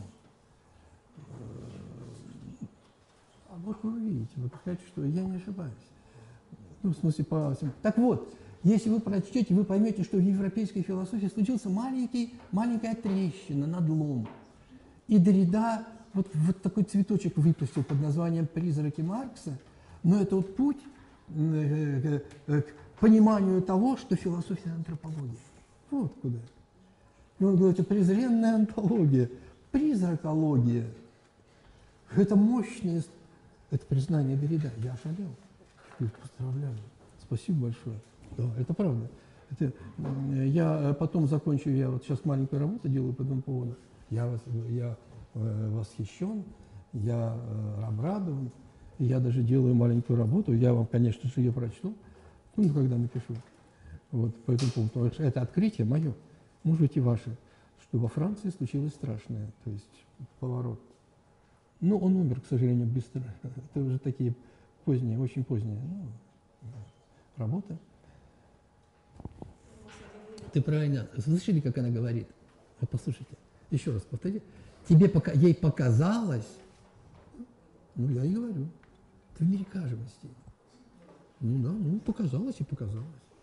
А вот вы увидите, вы покажете, что я не ошибаюсь. Ну, в смысле, по всему. Так вот, если вы прочтете, вы поймете, что в европейской философии случился маленькая трещина, надлом. И Деррида вот такой цветочек выпустил под названием «Призраки Маркса», но это вот путь к пониманию того, что философия – антропология. Вот куда. И он говорит, это презренная антология, призракология. Это мощное, это признание Деррида. Я ошалел. Поздравляю. Спасибо большое. Да, это правда. Я потом закончу, я вот сейчас маленькую работу делаю по этому поводу. Я восхищен, я обрадован. Я даже делаю маленькую работу, я вам, конечно же, ее прочту, ну, когда напишу. Вот, по этому поводу. Потому что это открытие мое, может быть, и ваше, что во Франции случилось страшное, то есть поворот. Но он умер, к сожалению, быстро. Это уже такие поздние, очень поздние работы. Ты правильно. Слышали, как она говорит? Вот послушайте, еще раз повтори. Ей показалось, ну, я и говорю, это в мире кажемости. Ну да, ну показалось и показалось.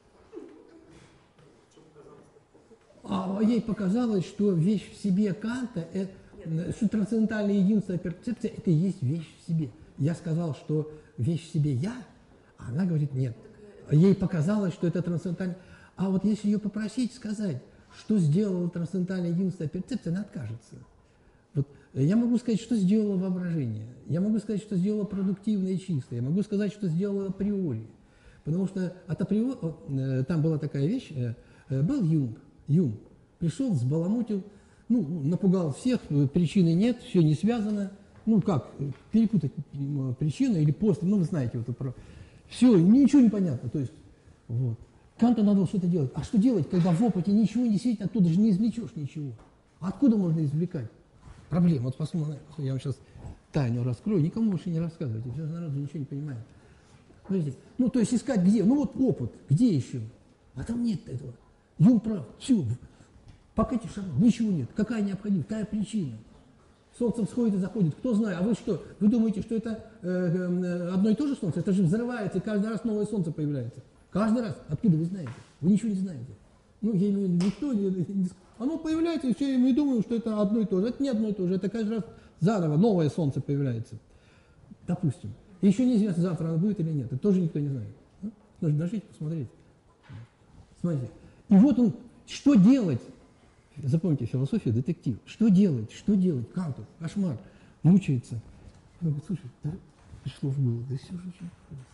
А ей показалось, что вещь в себе Канта, что трансцендентальное единство перцепции – это и есть вещь в себе. Я сказал, что вещь в себе я, а она говорит нет. Ей показалось, что это трансцендентальное. А вот если ее попросить сказать, что сделало трансцендентальное единство перцепции, она откажется. Вот я могу сказать, что сделало воображение. Я могу сказать, что сделало продуктивное и чистое. Я могу сказать, что сделало априори. Потому что от априори, там была такая вещь, был Юнг. Юнг пришел, взбаламутил, ну, напугал всех, причины нет, все не связано. Ну, как, перепутать причину или после, ну, вы знаете, вот это, все, ничего не понятно. То есть, вот. Канту надо что-то делать. А что делать, когда в опыте ничего не сидит, оттуда же не извлечешь ничего? Откуда можно извлекать? Проблема. Вот посмотрим, я вам сейчас тайну раскрою, никому больше не рассказывайте, сейчас народ ничего не понимает. Смотрите, ну, то есть искать где? Ну, вот опыт, где еще? А там нет этого. Юнг прав, все, пока тишина, ничего нет. Какая необходимость, какая причина? Солнце всходит и заходит, кто знает. А вы что, вы думаете, что это одно и то же солнце? Это же взрывается, и каждый раз новое солнце появляется. Каждый раз. Откуда вы знаете? Вы ничего не знаете. Ну, я имею в виду, никто не... Оно появляется, и все, и мы думаем, что это одно и то же. Это не одно и то же, это каждый раз заново новое солнце появляется. Допустим. И еще неизвестно, завтра оно будет или нет. Это тоже никто не знает. Нужно дожить, посмотреть. Смотрите. И вот он, что делать? Запомните, философия, детектив. Что делать? Что делать? Канту, кошмар. Мучается. Он говорит, слушай, да, пришло в голову, да все же очень просто.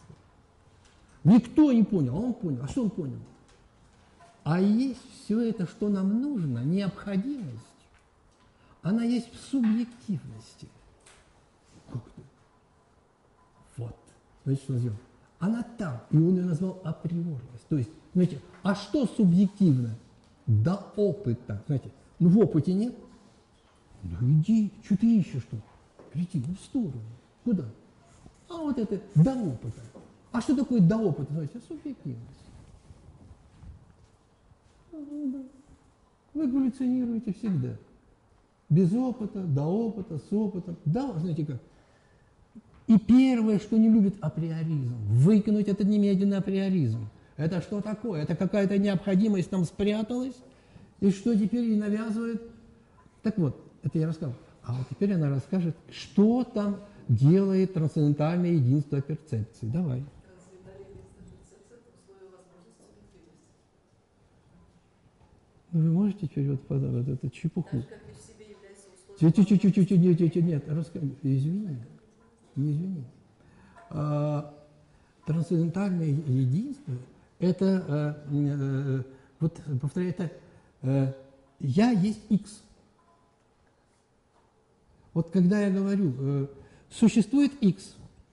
Никто не понял, а он понял. А что он понял? А есть все это, что нам нужно, необходимость, она есть в субъективности. Как ты? Вот. Значит, что он сделал? Она там, и он ее назвал априорность. То есть, знаете, а что субъективно? До опыта. Знаете, ну в опыте нет. Да иди, что ты ищешь тут? Иди, ну в сторону. Куда? А вот это до опыта. А что такое до опыта? Знаете, субъективность. Вы эволюционируете всегда. Без опыта, до опыта, с опытом. Да, знаете как? И первое, что не любит априоризм. Выкинуть этот немедленный априоризм. Это что такое? Это какая-то необходимость там спряталась, и что теперь ей навязывает? Так вот, это я рассказал. А вот теперь она расскажет, что там делает трансцендентальное единство перцепции. Давай. Вы можете теперь вот эту чепуху? Нет, извини. Не извини. Трансцендентальное единство – это, вот повторяю, это «я есть X». Вот когда я говорю, существует X,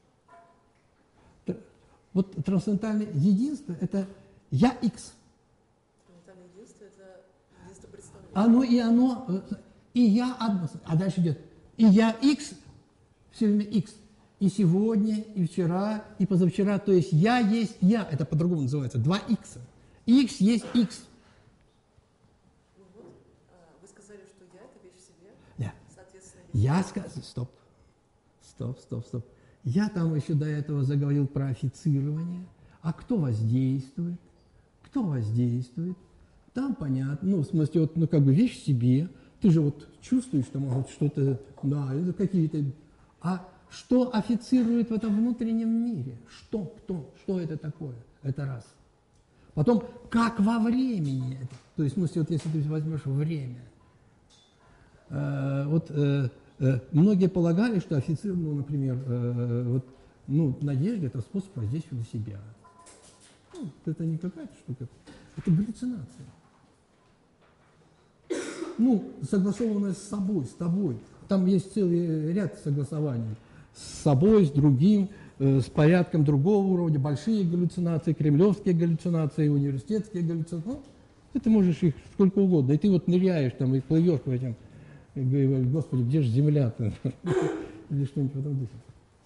вот трансцендентальное единство – это «я X». Трансцендентальное единство – это единство представления. Оно, и я одно. А дальше идет «и я X». Все время X. И сегодня, и вчера, и позавчера. То есть я есть я. Это по-другому называется. Два X. X есть X. Ну вот, вы сказали, что я – это вещь в себе. Да. Соответственно, Я сказал... Стоп. Я там еще до этого заговорил про официрование. А кто воздействует? Кто воздействует? Там понятно. Ну, в смысле, вот, ну, как бы вещь в себе. Ты же вот чувствуешь, что могут что-то... Да, это какие-то... А что официрует в этом внутреннем мире? Что? Кто? Что это такое? Это раз. Потом, как во времени это? То есть, в смысле, вот если ты возьмешь время. Многие полагали, что офицер, ну, например, надежда – это способ воздействия на себя. Ну, это не какая-то штука, это галлюцинация. Ну, согласованная с собой, с тобой. Там есть целый ряд согласований. С собой, с другим, с порядком другого уровня. Большие галлюцинации, кремлевские галлюцинации, университетские галлюцинации. Ну, ты можешь их сколько угодно. И ты вот ныряешь там и плывешь в этом. И говоришь, Господи, где же земля-то? Или что-нибудь в этом духе.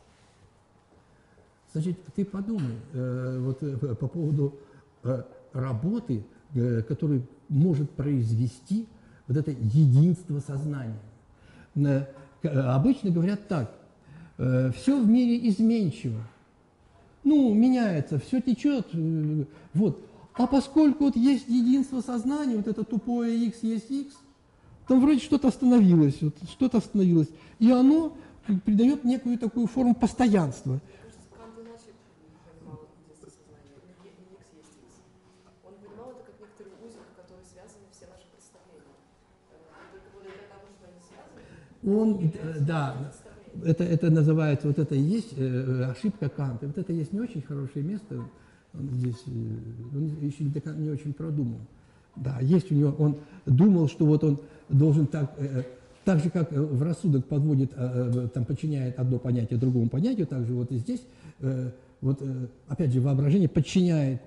Значит, ты подумай по поводу работы, которую может произвести вот это единство сознания. Обычно говорят так, все в мире изменчиво. Ну, меняется, все течет. Вот. А поскольку вот есть единство сознания, вот это тупое X есть X, там вроде что-то остановилось, и оно придает некую такую форму постоянства. Мне кажется, Кант иначе понимал единство сознания. Не X есть X. Он понимал это как некоторый узел, в который связаны все наши представления. Только благодаря тому, что они связаны, это называется, вот это и есть ошибка Канта. Вот это есть не очень хорошее место, он здесь, он еще не очень продумал. Да, есть у него, он думал, что вот он должен так же, как в рассудок подводит, там, подчиняет одно понятие другому понятию, так же вот и здесь, опять же, воображение подчиняет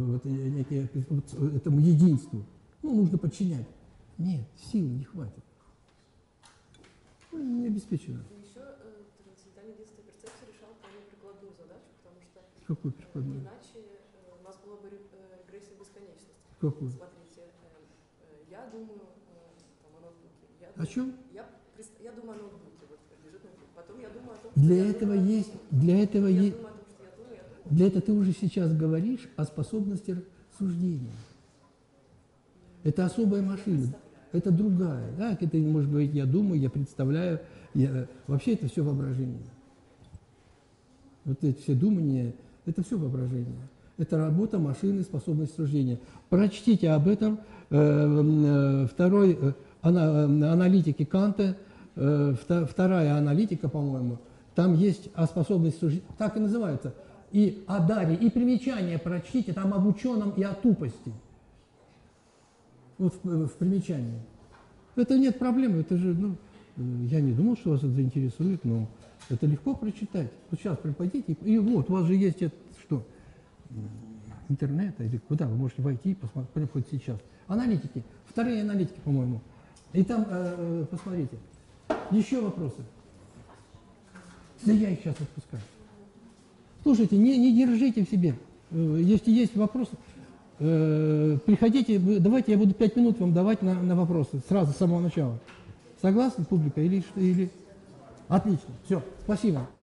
этому единству. Ну, нужно подчинять. Нет, сил не хватит. Ну, не обеспечено. еще трансцендентальное единство перцепции решал вполне прикладную задачу, потому что Какую прикладную? иначе у нас была бы регрессия бесконечности. Какую? Смотрите, я думаю о ноутбуке. О чем? Я думаю о ноутбуке, вот лежит ноутбук. Потом я думаю о том, что Для я этого думаю, есть, для этого я есть, думаю о том, что я думаю. для этого ты уже сейчас говоришь о способности суждения. Это особая машина, это другая. Да? Это может говорить, я думаю, я представляю. Вообще это все воображение. Вот эти все думания, это все воображение. Это работа машины, способность суждения. Прочтите об этом. Второй аналитики Канта, вторая аналитика, по-моему, там есть о способности суждения, так и называется. И о даре, и примечание прочтите, там об ученом и о тупости. Вот в примечании. Это нет проблемы, это же, я не думал, что вас это заинтересует, но это легко прочитать. Вот сейчас пойдите, и вот, у вас же есть интернет, или куда вы можете войти и посмотреть, прямо хоть сейчас. Аналитики, вторые аналитики, по-моему. И там, посмотрите, еще вопросы. Да я их сейчас отпускаю. Слушайте, не держите в себе. Если есть вопросы, приходите, давайте я буду 5 минут вам давать на вопросы, сразу с самого начала. Согласны, публика? Или... Отлично, все, спасибо.